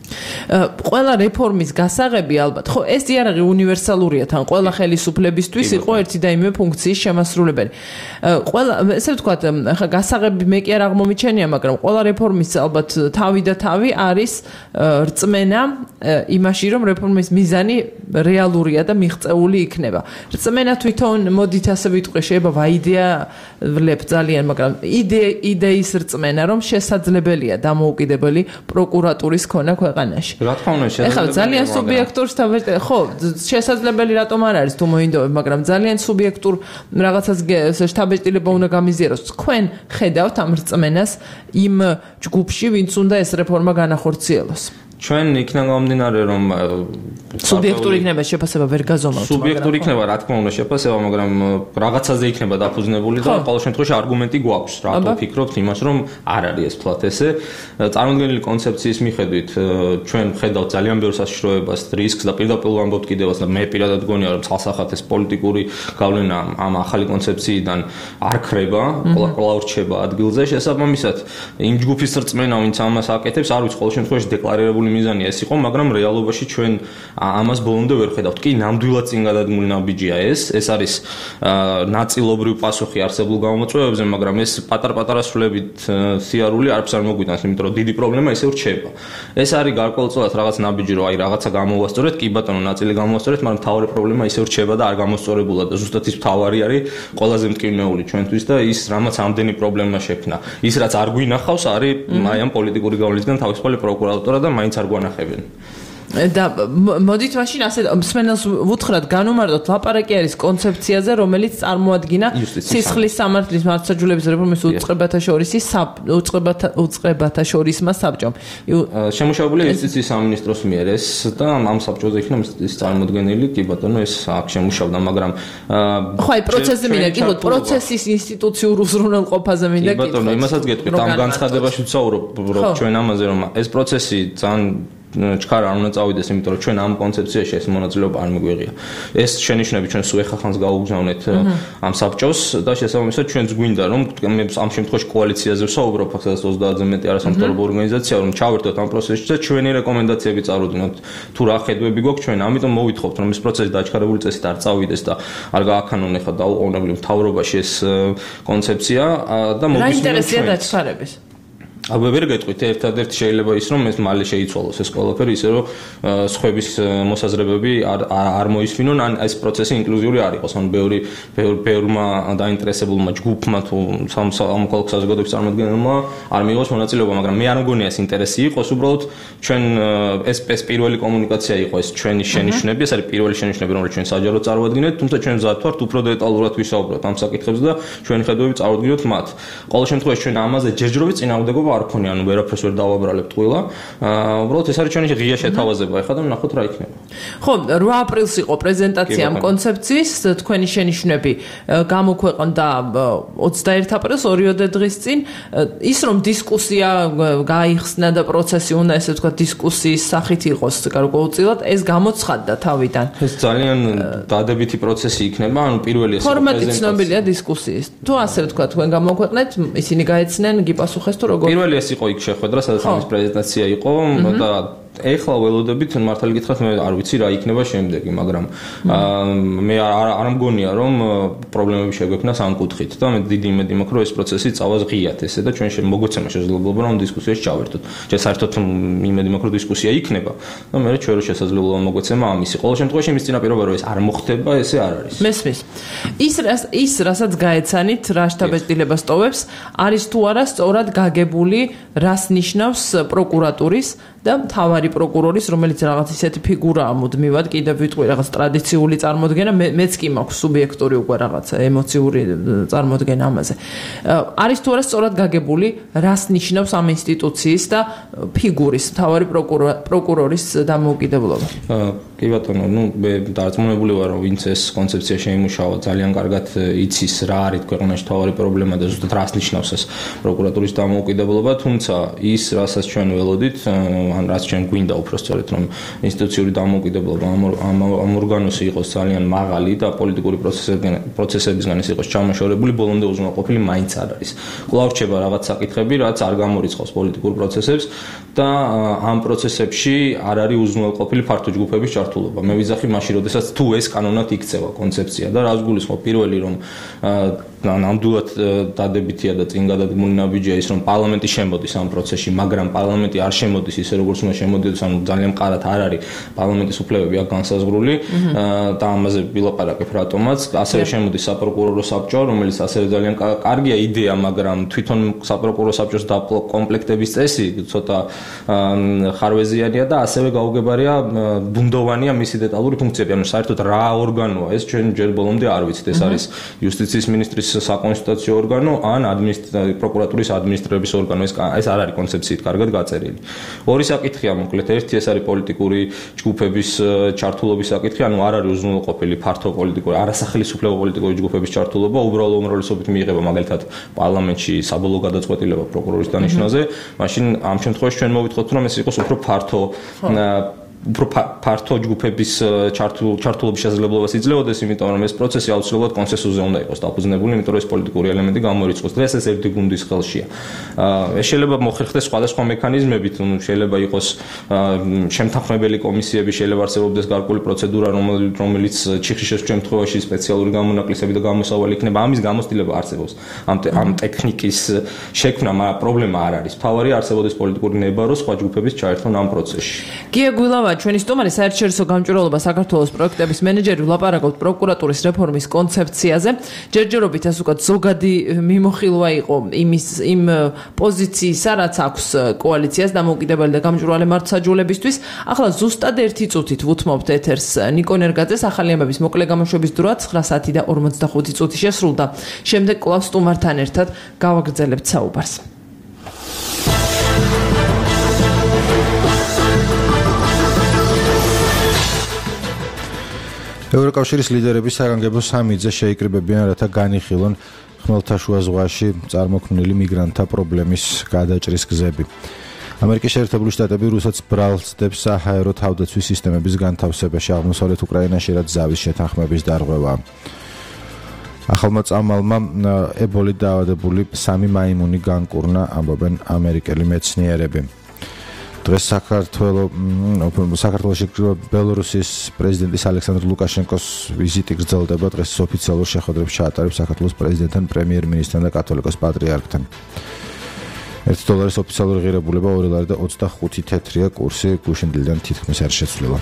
ყველა რეფორმის გასაღები ალბათ, ხო, ეს იარაღი უნივერსალურია თან ყველა ხელისუფლებისთვის იყო ერთი და იგივე ფუნქციის შემასრულებელი. ყველა, ესე ვთქვათ, ხა გასაღები მე კი არ აღმომიჩენია, მაგრამ ყველა რეფორმის ალბათ თავი და თავი არის რწმენა იმაში, რომ რეფორმის მიზანი რეალურია და მიღწეული იქნება. რწმენა თვითონ მოდით ასე ვიტყვი, შეიძლება ვაიდეალებ ძალიან, მაგრამ იდეის რწმენა, რომ შესაძლებელია დამოუკიდებელი პროკურატურის ქონა ქვეყანაში. რა თქმა უნდა, შესაძლებელია. ეხლა ძალიან სუბიექტურ თავი, ხო, შესაძლებელი რატომ არ არის თუ მოინდობებ, მაგრამ ძალიან სუბიექტურ რაღაცას შტაბ-ეტილება უნდა გამიზიაროს. თქვენ ხედავთ ამ რწმენას იმ ჯგუფში, ვინც უნდა ეს რეფორმა განახორციელოს? ჩვენ იქნა გამომდინარე რომ სუბიექტური იქნება შეფასება ვერ გაზომავთ სუბიექტური იქნება რა თქმა უნდა შეფასება მაგრამ რაღაცაზე იქნება დაფუძნებული და ყოველ შემთხვევაში არგუმენტი გვაქვს რატო ვფიქრობთ იმას რომ არ არის ეს ფლათ ესე წარმოქმნილი კონცეფციის მიხედვით ჩვენ ხედავთ ძალიან ბევრ საშიშროებას რისკს და პირდაპირ ვამბობთ კიდევაც და მე პირადად გონია რომ ცალსახად ეს პოლიტიკური გავლენა ამ ახალი კონცეფციიდან არ ხრება კვლავ რჩება ადგილზე შესაბამისად იმ ჯგუფის რწმენა ვინც ამას აკეთებს არ ვიცი ყოველ შემთხვევაში დეკლარირებული მიზანია ეს იყო, მაგრამ რეალობაში ჩვენ ამას ბოლომდე ვერ ხედავთ. კი, ნამდვილად წინ გადადგმული ნაბიჯია ეს. ეს არის ნაწილობრივ პასუხი არსებულ გამოწვევებზე, მაგრამ ეს პატარ-პატარა სულებით სიარული არც არ მოგვიტანს, იმიტომ რომ დიდი პრობლემა ისევ რჩება. ეს არის გარკვეულწილად რაღაც ნაბიჯი, რომ აი რაღაცა გამოვასწორეთ, კი ბატონო, ნაწილი გამოვასწორეთ, მაგრამ თავარი პრობლემა ისევ რჩება და არ გამოსწორებულა და ზუსტად ის თავარი არის ყველაზე მტკივნეული ჩვენთვის და ის რამაც ამდენი პრობლემა შექმნა. ის რაც არ გვინახავს არის აი ამ პოლიტიკური გავლენისგან თავისუფალი პროკურატურა და მაინც არ გვანახებენ. და მოდით მაშინ ასე მსმენელს ვუთხრათ განუმარტოთ ლაპარაკი არის კონცეფციაზე რომელიც წარმოადგინა სისხლის სამართლის მართლმსაჯულების რეფორმის უწყებათა შორის უწყებათა უწყებათა შორისმა საბჭომ შემუშავებული იუსტიციის სამინისტროს მიერ ეს და ამ საბჭოზე იქნა ის წარმოდგენილი კი ბატონო ეს აქ შემუშავდა მაგრამ ხო აი პროცესზე მინდა კითხოთ პროცესის ინსტიტუციურ უზრუნველყოფაზე მინდა კითხოთ ბატონო იმასაც გეტყვით ამ განცხადებაში ვსაუბრობ ჩვენ ამაზე რომ ეს პროცესი ძალიან ჩქარ არ უნდა წავიდეს, იმიტომ რომ ჩვენ ამ კონცეფციაში ეს მონაწილეობა არ მიგვიღია. ეს შენიშვნები ჩვენ სულ ახალხანს გაუგზავნეთ ამ საბჭოს და შესაბამისად ჩვენც გვინდა რომ მე ამ შემთხვევაში კოალიციაზე ვსაუბრობ, ფაქტობრივად ოცდაათზე მეტი არასამთავრობო ორგანიზაცია რომ ჩავერთოთ ამ პროცესში და ჩვენი რეკომენდაციები წარუდგინოთ. თუ რა ხედვები გვაქვს ჩვენ, ამიტომ მოვითხოვთ რომ ეს პროცესი დაჩქარებული წესით არ წავიდეს და არ გააქანონ ახლა დაუყოვნებლივ მთავრობაში ეს კონცეფცია და მოგვისმინოთ. რა ინტერესია დაჩქარების? აბა ვერ გეტყვით ერთადერთი შეიძლება ის რომ ეს მალე შეიცვალოს ეს ყველაფერი ისე რომ სხვების მოსაზრებები არ არ მოისმინონ ან ეს პროცესი ინკლუზიური არ იყოს ან ბევრი ბევრმა დაინტერესებულმა ჯგუფმა თუ სამოქალაქო საზოგადოების წარმომადგენელმა არ მიიღოს მონაწილეობა მაგრამ მე არ მგონია ეს ინტერესი იყოს უბრალოდ ჩვენ ეს ეს პირველი კომუნიკაცია იყო ეს ჩვენი შენიშვნები ეს არის პირველი შენიშვნები რომელიც ჩვენ საჯაროდ წარვადგინეთ თუმცა ჩვენ მზად ვართ უფრო დეტალურად ვისაუბროთ ამ საკითხებზე და ჩვენი ხედვები წარვადგინოთ მათ ყოველ შემთხვევაში ჩვენ ამაზე ჯერჯერობით წინააღმდეგობა არ ქონია, ანუ ვერაფერს ვერ დავაბრალებ ტყუილა. აა უბრალოდ ეს არის ჩვენი ღია შეთავაზება, ეხლა და ნახოთ რა იქნება. ხო, რვა აპრილს იყო პრეზენტაცია ამ კონცეფციის, თქვენი შენიშვნები გამოქვეყნდა ოცდაერთი აპრილს ორიოდე დღის წინ. ის რომ დისკუსია გაიხსნა და პროცესი უნდა ესე ვთქვათ დისკუსიის სახით იყოს გარკვეულწილად, ეს გამოცხადდა თავიდან. ეს ძალიან დადებითი პროცესი იქნება, ანუ პირველი ეს ფორმატი ცნობილია დისკუსიის. თუ ასე ვთქვათ, თქვენ გამოქვეყნეთ, ისინი გაეცნენ, გიპასუხეს თუ როგორ პირველი ეს იყო იქ შეხვედრა, სადაც ამის პრეზენტაცია იყო და ეხლა ველოდებით მართალი გითხრათ მე არ ვიცი რა იქნება შემდეგი, მაგრამ მე არ არ მგონია რომ პრობლემები შეგვექნა სამ კუთხით და მე დიდი იმედი მაქვს რომ ეს პროცესი წავას ღიად ესე და ჩვენ შემოგვეცემა შესაძლებლობა რომ დისკუსიაში ჩავერთოთ. ჩვენ საერთოდ იმედი მაქვს რომ დისკუსია იქნება და მე ჩვენ შესაძლებლობა მოგვეცემა ამისი. ყოველ შემთხვევაში იმის წინაპირობა რომ ეს არ მოხდება, ესე არ არის. მესმის. ის ის რასაც გაეცანით, რა შტაბ-ეჭდილებას ტოვებს, არის თუ არა სწორად გაგებული, რას ნიშნავს პროკურატურის და მთავარი პროკურორის, რომელიც რაღაც ისეთი ფიგურაა მუდმივად, კიდევ ვიტყვი რაღაც ტრადიციული წარმოდგენა, მეც კი მაქვს სუბიექტური უკვე რაღაც ემოციური წარმოდგენა ამაზე. არის თუ არა სწორად გაგებული, რას ნიშნავს ამ ინსტიტუციის და ფიგურის, მთავარი პროკურორის დამოუკიდებლობა? კი ბატონო, ნუ მე დარწმუნებული ვარ, რომ ვინც ეს კონცეფცია შეიმუშავა, ძალიან კარგად იცის რა არის ქვეყანაში მთავარი პრობლემა და ზუსტად რას ნიშნავს ეს პროკურატურის დამოუკიდებლობა, თუმცა ის, რასაც ჩვენ ველოდით, ან რაც ჩვენ გვინდა უბრალოდ რომ ინსტიტუციური დამოუკიდებლობა ამ ამ ორგანოსი იყოს ძალიან მაღალი და პოლიტიკური პროცესებიდან პროცესებისგან ის იყოს ჩამოშორებული, ბოლომდე უზრუნველყოფილი მაინც არ არის. კვლავ რჩება რაღაც საკითხები, რაც არ გამორიცხავს პოლიტიკურ პროცესებს და ამ პროცესებში არ არის უზრუნველყოფილი ფართო ჯგუფების ჩართულობა. მე ვიზახი მაშინ, როდესაც თუ ეს კანონად იქცევა კონცეფცია და რას გულისხმობ პირველი რომ ნამდვილად დადებითია და წინ გადადგმული ნაბიჯია ის რომ პარლამენტი შემოდის ამ პროცესში, მაგრამ პარლამენტი არ შემოდის ისე როგორც უნდა შემოდიოდეს, ანუ ძალიან მყარად არ არის პარლამენტის უფლებები აქ განსაზღვრული და ამაზე ვილაპარაკებ რატომაც, ასევე შემოდის საპროკურორო საბჭო, რომელიც ასევე ძალიან კარგია იდეა, მაგრამ თვითონ საპროკურორო საბჭოს დაკომპლექტების წესი ცოტა ხარვეზიანია და ასევე გაუგებარია ბუნდოვანია მისი დეტალური ფუნქციები, ანუ საერთოდ რა ორგანოა ეს ჩვენ ჯერ ბოლომდე არ ვიცით, ეს არის იუსტიციის მინისტრის პროკურატურის საკონსტიტუციო ორგანო ან პროკურატურის ადმინისტრირების ორგანო. ეს ეს არ არის კონცეფციით კარგად გაწერილი. ორი საკითხია მოკლედ, ერთი ეს არის პოლიტიკური ჯგუფების ჩართულობის საკითხი, ანუ არ არის უზრუნველყოფილი ფართო პოლიტიკური, არასახელისუფლებო პოლიტიკური ჯგუფების ჩართულობა, უბრალო უმრავლესობით მიიღება მაგალითად პარლამენტში საბოლოო გადაწყვეტილება პროკურორის დანიშვნაზე, მაშინ ამ შემთხვევაში ჩვენ მოვითხოვთ, რომ ეს იყოს უფრო ფართო უფრო ფართო ჯგუფების ჩართულობის შესაძლებლობას იძლეოდეს, იმიტომ რომ ეს პროცესი აუცილებლად კონსენსუსზე უნდა იყოს დაფუძნებული, იმიტომ რომ ეს პოლიტიკური ელემენტი გამოირიცხოს. დღეს ეს ერთი გუნდის ხელშია. ეს შეიძლება მოხერხდეს სხვადასხვა მექანიზმებით, შეიძლება იყოს შემთანხმებელი კომისიები, შეიძლება არსებობდეს გარკვეული პროცედურა, რომელიც ჩიხიშის შემთხვევაში სპეციალური გამონაკლისები და გამოსავალი იქნება. ამის გამოცდილება არსებობს. ამ ამ ტექნიკის შექმნა პრობლემა არ არის. მთავარია არსებობდეს პოლიტიკური ნება, რომ სხვა ჯგუფების ჩაერთონ ამ პროცესში. გია გვილავა, ჩვენი სტუმარი, საერთაშორისო გამჭვირვალობა საქართველოს პროექტების მენეჯერი, ვლაპარაკობთ პროკურატურის რეფორმის კონცეფციაზე. ჯერჯერობით ასე ვთქვათ, ზოგადი მიმოხილვა იყო იმის იმ პოზიციის, რაც აქვს კოალიციას დამოუკიდებელი და გამჭვირვალე მართლმსაჯულებისთვის. ახლა ზუსტად ერთი წუთით ვუთმობთ ეთერს ნიკო ნერგაძეს, ახალი ამბების მოკლე გამოშვების დრო ცხრა საათი და ორმოცდახუთი წუთი შესრულდა. შემდეგ კვლავ სტუმართან ერთად გავაგრძელებთ საუბარს. ევროკავშირის ლიდერები საგანგებო სამიტზე შეიკრიბებიან, რათა განიხილონ ხმელთაშუა ზღვაში წარმოქმნილი მიგრანტთა პრობლემის გადაჭრის გზები. ამერიკის შეერთებული შტატები რუსეთს ბრალს დებს საჰაერო თავდაცვის სისტემების განთავსებაში აღმოსავლეთ უკრაინაში, რაც ზავის შეთანხმების დარღვევა. ახალმა წამალმა ებოლით დაავადებული სამი მაიმუნი განკურნა, ამბობენ ამერიკელი მეცნიერები. დღეს საქართველოს საქართველოში ბელორუსის პრეზიდენტის ალექსანდრ ლუკაშენკოს ვიზიტი გრძელდება. დღეს ოფიციალურ შეხვედრებს ჩაატარებს საქართველოს პრეზიდენტთან, პრემიერ-მინისტრთან და კათოლიკოს პატრიარქთან. ერთი დოლარის ოფიციალური ღირებულება ორი ლარი და ოცდახუთი თეთრია, კურსი გუშინ დილიდან თითქმის არ შეცვლილა.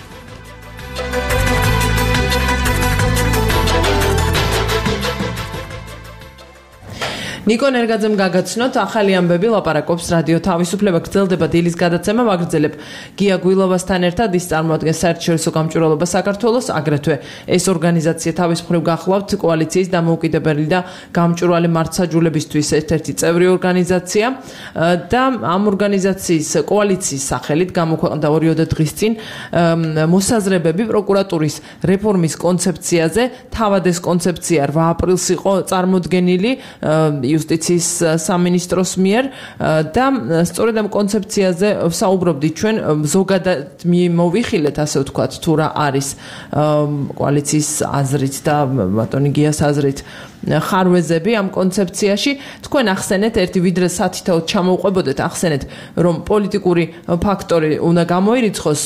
ნიკო ნერგაძემ გაგაცნოთ, ახალი ამბები, ლაპარაკობს რადიო თავისუფლება, გრძელდება დილის გადაცემა, ვაგრძელებ გია გვილოვასთან ერთად, ის წარმოადგენს საერთაშორისო გამჭვირვალობა საქართველოს, აგრეთვე ეს ორგანიზაცია თავის მხრივ გახლავთ კოალიციის დამოუკიდებელი და გამჭვირვალე მართლმსაჯულებისთვის ერთ-ერთი წევრი ორგანიზაცია და ამ ორგანიზაციის კოალიციის სახელით გამოქვეყნდა ორიოდე დღის წინ მოსაზრებები პროკურატურის რეფორმის კონცეფციაზე. თავად ეს კონცეფცია რვა აპრილს იყო წარმოდგენილი იუსტიციის სამინისტროს მიერ და სწორედ ამ კონცეფციაზე საუბრობდით ჩვენ. ზოგადად მოვიხილეთ, ასე ვთქვათ, თუ რა არის კოალიციის აზრით და ბატონი გიას აზრით ხარვეზები ამ კონცეფციაში. თქვენ ახსენეთ, ერთი ვიდრე სათითაოდ ჩამოვყვებოდეთ, ახსენეთ, რომ პოლიტიკური ფაქტორი უნდა გამოირიცხოს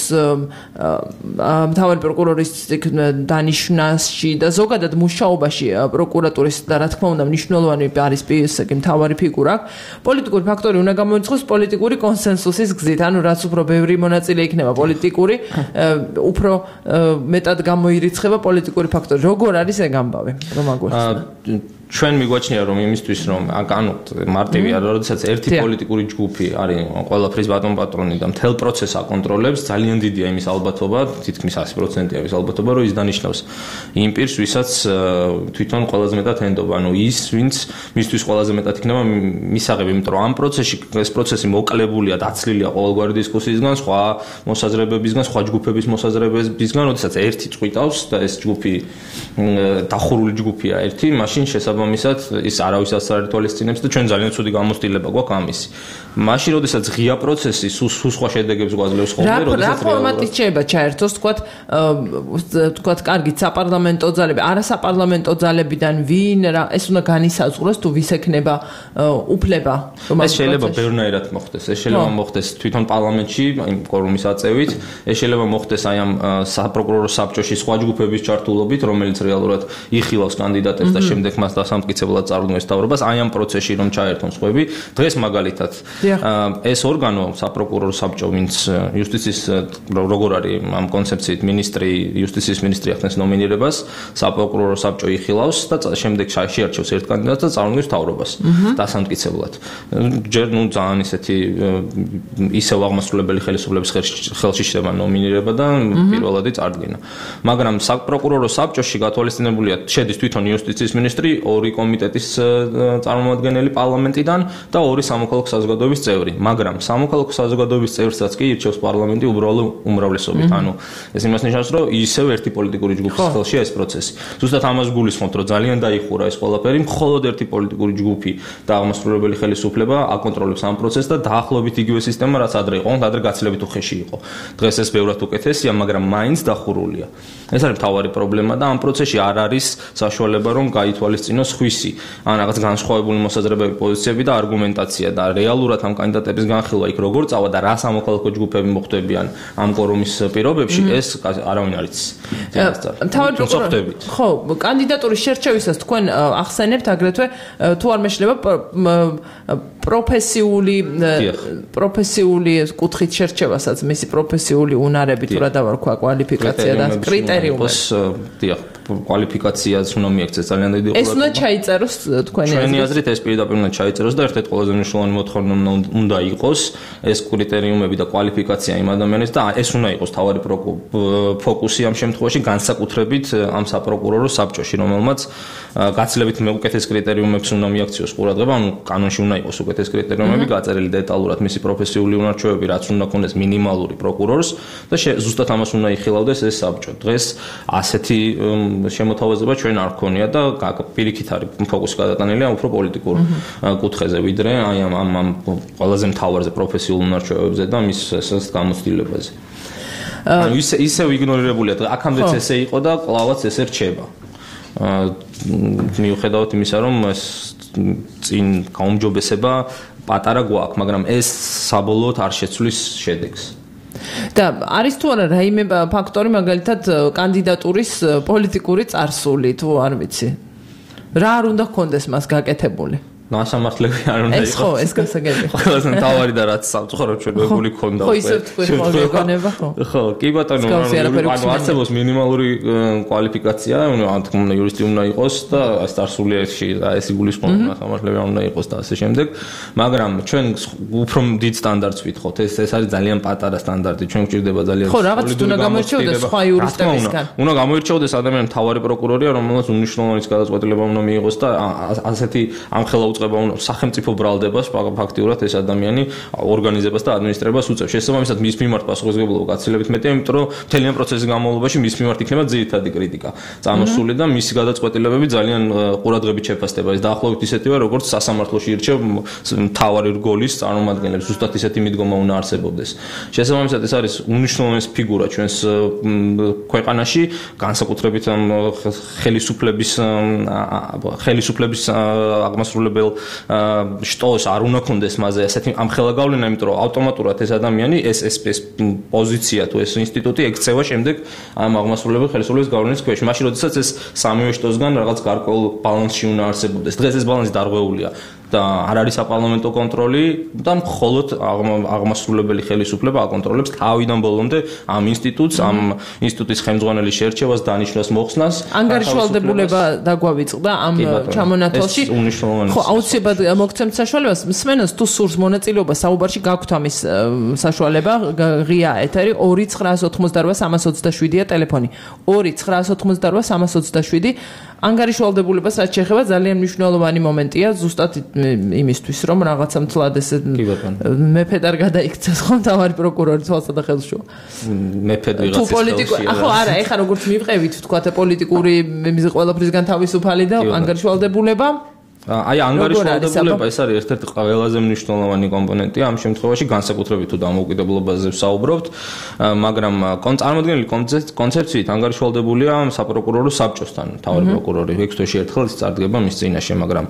მთავარი პროკურორის დანიშვნაში და ზოგადად მუშაობაში პროკურატურის და რა თქმა უნდა მნიშვნელოვანი არის ისე მთავარი ფიგურა. პოლიტიკური ფაქტორი უნდა გამოირიცხოს პოლიტიკური კონსენსუსის გზით, ანუ რაც უფრო ბევრი მონაწილე იქნება პოლიტიკური, უფრო მეტად გამოირიცხება პოლიტიკური ფაქტორი. როგორ არის ეგ ამბავი? რომ აგვეხსნა. ჩვენ მიგვაჩნია რომ იმისთვის რომ ანუ მარტივი არა, როდესაც ერთი პოლიტიკური ჯგუფი არის ყველაფრის ბატონ პატრონი და მთელ პროცესს აკონტროლებს, ძალიან დიდია იმის ალბათობა, თითქმის ასი პროცენტია ის ალბათობა, რომ ის დანიშნავს იმ პირს, ვისაც თვითონ ყველაზე მეტად ენდობა. ანუ ის, ვინც მისთვის ყველაზე მეტად იქნება მისაღები, იმიტომ რომ ამ პროცესში ეს პროცესი მოკლებულია, დაცლილია ყოველგვარი დისკუსიისგან, სხვა მოსაზრებებისგან, სხვა ჯგუფების მოსაზრებებისგან, როდესაც ერთი წვიტავს და ეს ჯგუფი დახურული ჯგუფია ერთი, მაშინ შესაბამისად ის არავისაც არ ითვალისწინებს და ჩვენ ძალიან ცუდი გამოცდილება გვაქვს ამისი. მაშინ, როდესაც ღია პროცესი სულ სხვა შედეგებს გვაძლევს ხოლმე, როდესაც რა ფორმატით შეიძლება ჩაერთოს, თქვათ, თქვათ, კარგით, საპარლამენტო ძალები, არასაპარლამენტო ძალებიდან ვინ, რა, ეს უნდა განისაზღვროს, თუ ვის ექნება უფლება. ეს შეიძლება ბევრნაირად მოხდეს. ეს შეიძლება მოხდეს თვითონ პარლამენტში, იმ კორუმის აწევით, ეს შეიძლება მოხდეს აი ამ საპროკურორო საბჭოში სხვა ჯგუფების ჩართულობით, რომელიც რეალურად იხილავს კანდიდატებს და შემდეგ მას დასამტკიცებლად წარუდგენს თავრობას, აი ამ პროცესში რომ ჩაერთონ სხვები. დღეს მაგალითად ეს ორგანო საპროკურორო საბჭო, ვინც იუსტიციის როგორ არის ამ კონცეფციით მინისტრი, იუსტიციის მინისტრი ახდენს ნომინირებას, საპროკურორო საბჭო იხილავს და შემდეგ შეარჩევს ერთ კანდიდატს და წარუდგენს თავრობას დასამტკიცებლად. ჯერ ნუ ძალიან ისეთი ისევ აღმასრულებელი ხელისუფლების ხელში შედება ნომინირება და პირველადი წარდგენა. მაგრამ საპროკურორო საბჭოში გათვალისწინებულია შედის თვითონ იუსტიციის მინისტრი, ორი კომიტეტის წარმომადგენელი პარლამენტიდან და ორი სამოქალაქო საზოგადოების წევრი, მაგრამ სამოქალაქო საზოგადოების წევრსაც კი ირჩევს პარლამენტი უბრალო უმრავლესობით. ანუ ეს იმას ნიშნავს, რომ ისევ ერთი პოლიტიკური ჯგუფის ხელშია ეს პროცესი. ზუსტად ამას გულისხმობთ, რომ ძალიან დაიხურა ეს ყველაფერი, მხოლოდ ერთი პოლიტიკური ჯგუფი და აღმასრულებელი ხელისუფლება აკონტროლებს ამ პროცესს და დაახლოებით იგივე სისტემა, რაც ადრე იყო, ადრე გაცილებით უხეში იყო. დღეს ეს ბევრად უკეთესია, მაგრამ მაინც დახურულია. ეს არის მთავარი პრობლემა და ამ პროცესში არ არის საშუალება, რომ გაითვალისწინოს ხვისი ან რაღაც განსხვავებული მოსაზრებები, პოზიციები და არგუმენტაცია და რეალურად ამ კანდიდატების განხილვა იქ როგორ წავა და რა სამოქალაქო ჯგუფები მოხვდებიან ამ კორუმის პირობებში, ეს არავინ არ იცის. მთავარი პროკურორი ხო, კანდიდატურის შერჩევისას თქვენ ახსენებთ აგრეთვე თუ არ მეშლება პროფესიული პროფესიული კუთხით შერჩევასაც, მისი პროფესიული უნარები თუ რა დავარქვა, კვალიფიკაცია და კრიტერიუმები. დიახ, კვალიფიკაციაც უნდა მიექცეს ძალიან დიდი ყურადღება. ეს უნდა ჩაიწეროს თქვენი აზრით. ჩვენი აზრით ეს პირდაპირ უნდა ჩაიწეროს და ერთ-ერთი ყველაზე მნიშვნელოვანი მოთხოვნა უნდა იყოს ეს კრიტერიუმები და კვალიფიკაცია იმ ადამიანის და ეს უნდა იყოს თავარი ფოკუსი ამ შემთხვევაში განსაკუთრებით ამ საპროკურორო საბჭოში, რომელმაც გაცილებით მეუკეთეს კრიტერიუმებს უნდა მიაქციოს ყურადღება, ანუ კანონში უნდა იყოს უკეთეს კრიტერიუმები, გაწერილი დეტალურად მისი პროფესიული უნარჩვევები, რაც უნდა ქონდეს მინიმალური პროკურორს და ზუსტად ამას უნდა იხილავდეს ეს საბჭო. დღეს ასეთი შემოთავაზება ჩვენ არ გქონია და პირიქით არის ფოკუსი გადატანილი ამ უფრო პოლიტიკურ კუთხეზე, ვიდრე აი ამ ამ ყველაზე მთავარზე პროფესიულ უნარჩვევებზე და მის ესეთ გამოცდილებაზე. ანუ ისე ისე ვიგნორირებულია, აქამდეც ესე იყო და კლავაც ესე რჩება. მიუხედავად იმისა, რომ ეს წინ გაუმჯობესება პატარა გვაქვს, მაგრამ ეს საბოლოოდ არ შეცვლის შედეგს. და არის თუ არა რაიმე ფაქტორი, მაგალითად კანდიდატურის პოლიტიკური წარსული, თუ არ ვიცი. რა არ უნდა გქონდეს მას გაკეთებული? ნასამართლები არ უნდა იყოს. ეს ხო, ეს გასაგებია. ყველაზე მთავარი და რაც სამწუხარო ჩვენებული ქონდა. ხო, ისე თქვი ხოლმე გონება ხო. ხო, კი ბატონო, ანუ არსებობს მინიმალური კვალიფიკაცია, ანუ ან თქმა უნდა იურისტი უნდა იყოს და სტარსულიაში ეს იგულისხმება, ნასამართლები არ უნდა იყოს და ასე შემდეგ. მაგრამ ჩვენ უფრო დიდ სტანდარტს ვითხოვთ. ეს ეს არის ძალიან პატარა სტანდარტი. ჩვენ გვჭირდება ძალიან ხო, რაღაც უნდა გამოირჩეოდეს სხვა იურისტებისგან. უნდა გამოირჩეოდეს ადამიანი მთავარი პროკურორია, რომელსაც უნიშნულოვანი გადაწყვეტილება უნდა მიიღოს და ასეთი ამხელა სახელმწიფო ბრალდებას ფაქტიურად ეს ადამიანი ორგანიზებას და ადმინისტრებას უწევს. შესაბამისად მის მიმართ პასუხისმგებლობა გაცილებით მეტია, იმიტომ რომ მთელი ამ პროცესის განმავლობაში მის მიმართ იქნება ძირითადი კრიტიკა წამოსული და მისი გადაწყვეტილებები ძალიან ყურადღებით შეფასდება. ეს დაახლოებით ისეთია, როგორც სასამართლოში ირჩევ მთავარი რგოლის წარმომადგენლებს, ზუსტად ისეთი მიდგომა უნდა არსებობდეს. შესაბამისად ეს არის უნიშნულოვანი ფიგურა ჩვენს ქვეყანაში, განსაკუთრებით ხელისუფლების ხელისუფლების აღმასრულებელ შტოს არ უნდა კონდეს მასზე ასეთი ამხელა გავლენა, იმიტომ რომ ავტომატურად ეს ადამიანი ეს ეს პოზიცია თუ ეს ინსტიტუტი ექცევა შემდეგ ამ აღმასრულებელ ხელისუფლების გავლენის ქვეშ. მაშინ როდესაც ეს სამივე შტოსგან რაღაც გარკვეულ ბალანსში უნდა არსებობდეს. დღეს ეს ბალანსი დარღვეულია და არ არის საპარლამენტო კონტროლი და მხოლოდ აღმასრულებელი ხელისუფლება აკონტროლებს თავიდან ბოლომდე ამ ინსტიტუტს, ამ ინსტიტუტის ხელმძღვანელის შერჩევას, დანიშნვას, მოხსნას. ანგარიშვალდებულება დაგვავიწყდა ამ ჩამონათვალში. ხო, აუცილებლად მოგცემთ საშუალებას მსმენელს თუ სურს მონაწილეობა საუბარში გაქვთ ამის საშუალება, ღია ეთერი ორი ცხრაას ოთხმოცდარვა სამას ოცდაშვიდია ტელეფონი. ორი ცხრაას ოთხმოცდარვა სამას ოცდაშვიდი. ანგარიშვალდებულებას რაც შეეხება ძალიან მნიშვნელოვანი მომენტია ზუსტად იმისთვის, რომ რაღაცა მთლად ესე მეფედ არ გადაიქცეს ხომ თავარი პროკურორი თვალსა და ხელშუა. მეფედ ვიღაცის ხელში. ახო არა, ეხლა როგორც მივყევით, თქვა პოლიტიკური იმის ყველაფრისგან თავისუფალი და ანგარიშვალდებულება აი ანგარიშვალდებულება ეს არის ერთ-ერთი ყველაზე მნიშვნელოვანი კომპონენტი ამ შემთხვევაში, განსაკუთრებით თუ დამოუკიდებლობაზე ვსაუბრობთ, მაგრამ წარმოადგენელი კონცეფციით ანგარიშვალდებულია საპროკურორო საბჭოსთან, მთავარი პროკურორი ექვს თვეში ერთხელ წარდგება მის წინაშე, მაგრამ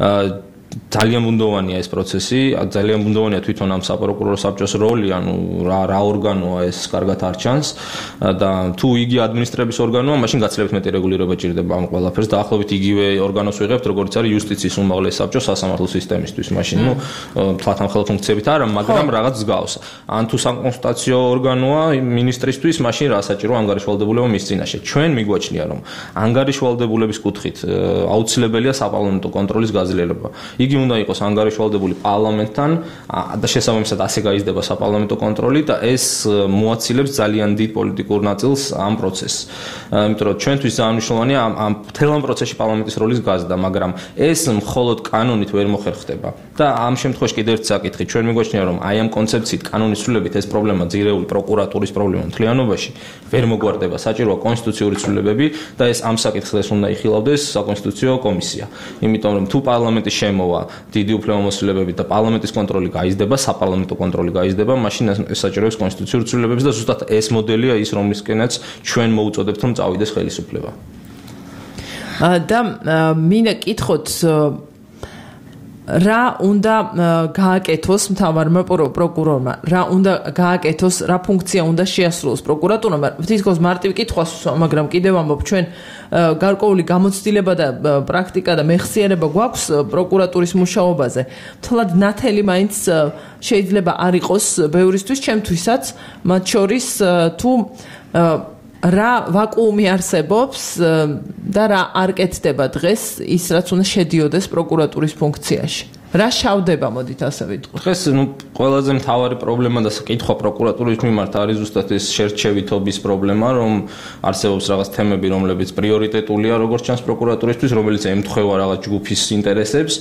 ძალიან ბუნდოვანია ეს პროცესი, ძალიან ბუნდოვანია თვითონ ამ საპროკურორო საბჭოს როლი, ანუ რა რა ორგანოა ეს კარგად არ ჩანს და თუ იგი ადმინისტრების ორგანოა, მაშინ გაცილებით მეტი რეგულირება ჭირდება ამ ყველაფერს. დაახლოებით იგივე ორგანოს ვიღებთ, როგორც არის იუსტიციის უმაღლესი საბჭო სასამართლო სისტემისთვის. მაშინ ნუ თვალთამხელ ფუნქციებით არა, მაგრამ რაღაც გავს. ან თუ საკონსულტაციო ორგანოა მინისტრისთვის, მაშინ რა საჭირო ანგარიშვალდებულება მის წინაშე. ჩვენ მიგვაჩნია, რომ ანგარიშვალდებულების კუთხით აუცილებელია საპარლამენტო კონტროლის გაძლიერება. იგი უნდა იყოს ანგარიშვალდებული პარლამენტთან და შესაბამისად ასე გაიზრდება საპარლამენტო კონტროლი და ეს მოაცილებს ძალიან დიდ პოლიტიკურ ნაწილს ამ პროცესს. იმიტომ რომ ჩვენთვის ძალიან მნიშვნელოვანია ამ მთელ ამ პროცესში პარლამენტის როლის გაზრდა, მაგრამ ეს მხოლოდ კანონით ვერ მოხერხდება. და ამ შემთხვევაში კიდევ ერთი საკითხი, ჩვენ მიგვაჩნია რომ აი ამ კონცეფციით კანონის ცვლილებით ეს პრობლემა ძირეული პროკურატურის პრობლემა მთლიანობაში ვერ მოგვარდება. საჭიროა კონსტიტუციური ცვლილებები და ეს ამ საკითხს უნდა იხილავდეს საკონსტიტუციო კომისია. იმიტომ რომ თუ პარლამენტის შემოვა დიდი უფლებამოსილებებით და პარლამენტის კონტროლი გაიზრდება, საპარლამენტო კონტროლი გაიზრდება, მაშინ ეს საჭიროებს კონსტიტუციურ ცვლილებებს და ზუსტად ეს მოდელია ის, რომლისკენაც ჩვენ მოუწოდებთ რომ წავიდეს ხელისუფლება. და მინდა კითხოთ რა უნდა გააკეთოს მთავარმა პროკურორმა, რა უნდა გააკეთოს, რა ფუნქცია უნდა შეასრულოს პროკურატურამ. თითქოს მარტივი კითხვას ვსვამ, მაგრამ კიდევ ამბობ, ჩვენ გარკვეული გამოცდილება და პრაქტიკა და მეხსიერება გვაქვს პროკურატურის მუშაობაზე. თლად ნათელი მაინც შეიძლება არ იყოს ბევრისთვის, ჩემთვისაც, მათ შორის თუ რა ვაკუუმი არსებობს და რა არ კეთდება დღეს ის რაც უნდა შედიოდეს პროკურატურის ფუნქციაში. რა შავდება, მოდით ასე ვიტყვი. დღეს ნუ ყველაზე მთავარი პრობლემა და კითხვა პროკურატურის მიმართ არის ზუსტად ეს შერჩევითობის პრობლემა, რომ არსებობს რაღაც თემები, რომლებიც პრიორიტეტულია, როგორც ჩანს პროკურატურისთვის, რომელიც ემთხვევა რაღაც ჯგუფის ინტერესებს.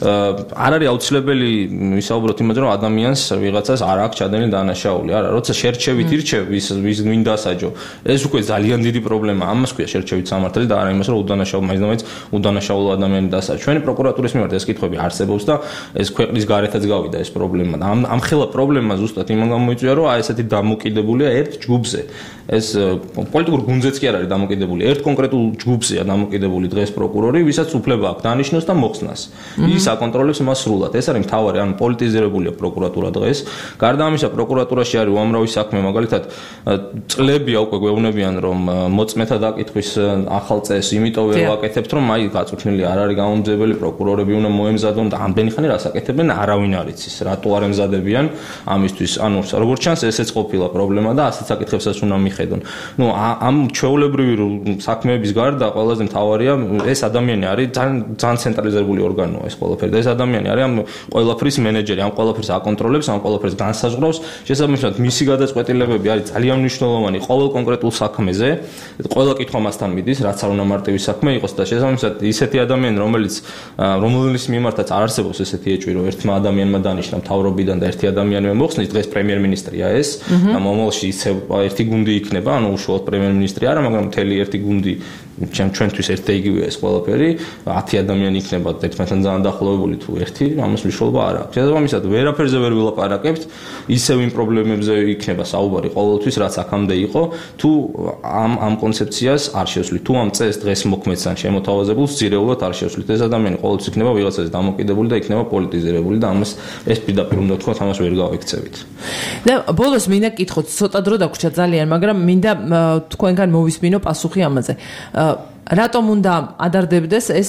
არ არის აუცილებელი ვისაუბროთ იმაზე, რომ ადამიანს ვიღაცას არ აქვს ჩადენილი დანაშაული. არა, როცა შერჩევით ირჩევ ვის ვის გვინდა დასაჯო. ეს უკვე ძალიან დიდი პრობლემაა. ამას ქვია შერჩევით სამართალი და არა იმას, რომ უდანაშაულ მაინც და მაინც უდანაშაულო ადამიანი დასაჯო. ჩვენი პროკურატურის მიმართ ეს კითხვები არსებობს და ეს ქვეყნის გარეთაც გავიდა ეს პრობლემა და ამ ამ ხელა პრობლემა ზუსტად იმან გამოიწვია რომ აი ესეთი დამოკიდებულია ერთ ჯგუფზე. ეს პოლიტიკურ გუნძეც კი არ არის დამოკიდებული, ერთ კონკრეტულ ჯგუფზეა დამოკიდებული დღეს პროკურორი, ვისაც უფლება აქვს დანიშნოს და მოხსნას. ის აკონტროლებს მას სრულად. ეს არის მთავარი, ანუ პოლიტიზირებულია პროკურატურა დღეს. გარდა ამისა, პროკურატურაში არის უამრავი საქმე, მაგალითად, წლებია უკვე გვეუბნებიან, რომ მოწმეთა დაკითხვის ახალ წესს იმიტომ ვაკეთებთ, რომ აი გაწვრთნილი არ არის გამომძებელი პროკურორები უნდა მოემზადონ და ამდენი ხანი რას აკეთებენ, არავინ არ იცის, რატო არ ემზადებიან ამისთვის. ანუ როგორც ჩანს, ესეც ყოფილა პრობლემა და ასეთ საკითხებსაც უნდა მიხედონ. ნუ ამ ჩვეულებრივი საქმეების გარდა ყველაზე მთავარია ეს ადამიანი არის ძალიან ძალიან ცენტრალიზებული ორგანოა ეს ყველაფერი და ეს ადამიანი არის ამ ყველაფრის მენეჯერი, ამ ყველაფერს აკონტროლებს, ამ ყველაფერს განსაზღვრავს. შესაბამისად, მისი გადაწყვეტილებები არის ძალიან მნიშვნელოვანი ყოველ კონკრეტულ საქმეზე. ყველა კითხვა მასთან მიდის, რაც არ უნდა მარტივი საქმე იყოს და შესაბამისად ისეთი ადამიანი, რომელიც რომელის მიმართაც არ არსებობს ესეთი ეჭვი, რომ ერთმა ადამიანმა დანიშნა მთავრობიდან და ერთი ადამიანმა მოხსნის, დღეს პრემიერ-მინისტრია ეს და მომავალში ისევ ერთი გუნდი იქნება, ანუ უშუალოდ პრემიერ-მინისტრი არა, მაგრამ მთელი ერთი გუნდი ჩვენთვის ერთ იგივეა ეს ყველაფერი, ათი ადამიანი იქნება ერთმანეთთან ძალიან დაახლოებული თუ ერთი, ამას მნიშვნელობა არ აქვს. შესაბამისად, ვერაფერზე ვერ ვილაპარაკებთ, ისევ იმ პრობლემებზე იქნება საუბარი ყოველთვის, რაც აქამდე იყო, თუ ამ ამ კონცეფციას არ შევსვლით, თუ ამ წესს დღეს მოქმედს ან შემოთავაზებულს ძირეულად არ შევსვლით. ეს ადამიანი ყოველთვის იქნება ვიღაცაზე დამოკიდებული და იქნება პოლიტიზირებული და ამას ეს პირდაპირ უნდა თქვა, ამას ვერ გავიქცევით. და ბოლოს მინდა კითხოთ, ცოტა დრო დაგვრჩა ძალიან, მაგრამ მინდა თქვენგან მოვისმინო პასუხი ამაზე. რატომ უნდა ადარდებდეს ეს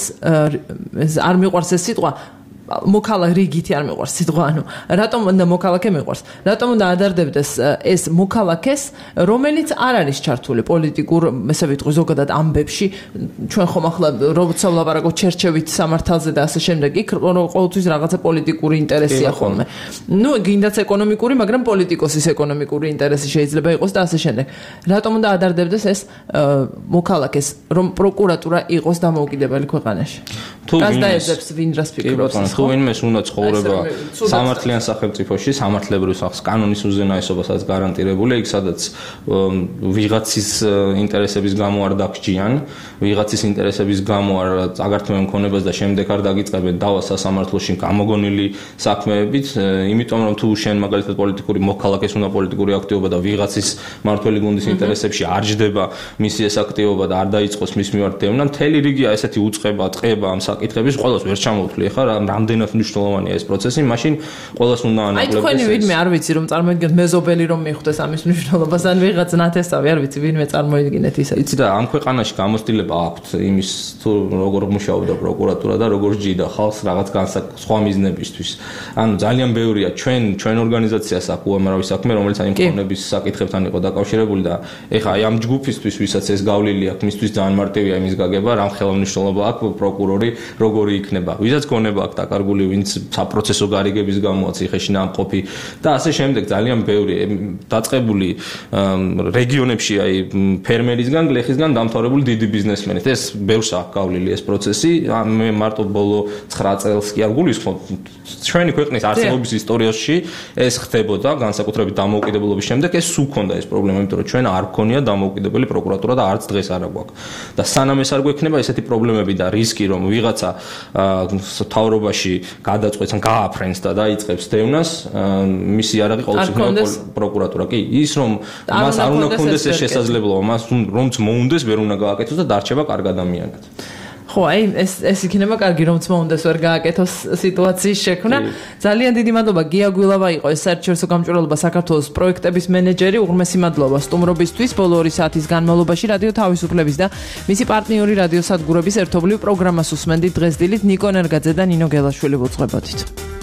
არ მიყვარს ეს სიტყვა მოკალა რიგითი არ მიყვარს სიტყვა, ანუ რატომ უნდა მოკალაკე მიყვარს? რატომ უნდა ადარდებდეს ეს მოკალაკეს, რომელიც არ არის ჩართული პოლიტიკურ, ესე ვიტყვი, ზოგადად ამბებში, ჩვენ ხომ ახლა როცა ვლაპარაკობთ ჩერჩევით სამართალზე და ასე შემდეგ, იქ ყოველთვის რაღაცა პოლიტიკური ინტერესია ხოლმე. ნუ გინდაც ეკონომიკური, მაგრამ პოლიტიკოსის ეკონომიკური ინტერესი შეიძლება იყოს და ასე შემდეგ. რატომ უნდა ადარდებდეს ეს მოკალაკეს, რომ პროკურატურა იყოს დამოუკიდებელი ქვეყანაში? რას დაეძებს ვინ რას ფიქრობს? თუ ვინმეს უნდა ცხოვრება სამართლიან სახელმწიფოში, სამართლებრივ სახს კანონის უზენაესობასაც გარანტირებული, იქ სადაც ვიღაცის ინტერესების გამო არ დაგჭიან, ვიღაცის ინტერესების გამო არ აგართმევენ ქონებას და შემდეგ არ დაგიწყებენ დავა სასამართლოში გამოგონილი საქმეებით, იმიტომ რომ თუ შენ მაგალითად პოლიტიკური მოქალაქეს უნდა პოლიტიკური აქტივობა და ვიღაცის მართველი გუნდის ინტერესებში არ ჯდება მისი ეს აქტივობა და არ დაიწყოს მის მიმართ დევნა, მთელი რიგია ესეთი უწყება, წყება ამ საკითხების ყველას ვერ ჩამოვთვლი ხარ, რამდენად მნიშვნელოვანია ეს პროცესი, მაშინ ყველას უნდა ანაბლებს. აი თქვენი ვინმე არ ვიცი რომ წარმოიდგინოთ მეზობელი რომ მიხვდეს ამის მნიშვნელობას, ან ვიღაც ნათესავი არ ვიცი ვინმე წარმოიდგინეთ ისე. იცი და ამ ქვეყანაში გამოცდილება აქვთ იმის თუ როგორ მუშაობდა პროკურატურა და როგორ ჯიდა ხალხს რაღაც სხვა მიზნებისთვის. ანუ ძალიან ბევრია ჩვენ ჩვენ ორგანიზაციას აქვს უამრავი საქმე, რომელიც აი მქონების საკითხებთან იყო დაკავშირებული და ეხა აი ამ ჯგუფისთვის, ვისაც ეს გავლილი აქვს, მისთვის ძალიან მარტივია იმის გაგება, რამ ხელმძღვანელობა აქვს პროკურორი როგორი იქნება. ვისაც გონება აქვს დაკარგული, ვინც საპროცესო გარიგების გამოაც იხეში ნამყოფი და ასე შემდეგ ძალიან ბევრი დაწყებული რეგიონებში აი ფერმერისგან, გლეხისგან დამთავრებული დიდი ბიზნესმენით. ეს ბევრს აქვს გავლილი ეს პროცესი. მე მარტო ბოლო ცხრა წელს კი არ გულისხმობ. ჩვენი ქვეყნის არსებობის ისტორიაში ეს ხდებოდა, განსაკუთრებით დამოუკიდებლობის შემდეგ ეს სულ ქონდა ეს პრობლემა, იმიტომ რომ ჩვენ არ გქონია დამოუკიდებელი პროკურატურა და არც დღეს არ აქვს. და სანამ ეს არ გვექნება ესეთი პრობლემები და რისკი რომ ვიღაცა თავრობაში გადაწყვეტს ან გააფრენს და დაიწყებს დევნას, მისი არაღი ყოველწლიურად პროკურატურა კი ის რომ მას არ უნდა ქონდეს ეს შესაძლებლობა, მას რომც მოუნდეს ვერ უნდა გააკეთოს და დარჩება კარგ ადამიანად. ხო, აი ეს ეს იქნება კარგი, რომც მოუნდეს ვერ გააკეთოს სიტუაციის შექმნა. ძალიან დიდი მადლობა გია გვილავა იყო ეს საერთაშორისო გამჭვირვალობა საქართველოს პროექტების მენეჯერი. უღრმესი მადლობა სტუმრობისთვის. ბოლო ორი საათის განმავლობაში რადიო თავისუფლების და მისი პარტნიორი რადიო სადგურების ერთობლივ პროგრამას უსმენდით დღეს დილით. ნიკო ნერგაძე და ნინო გელაშვილი ვუძღვებოდით.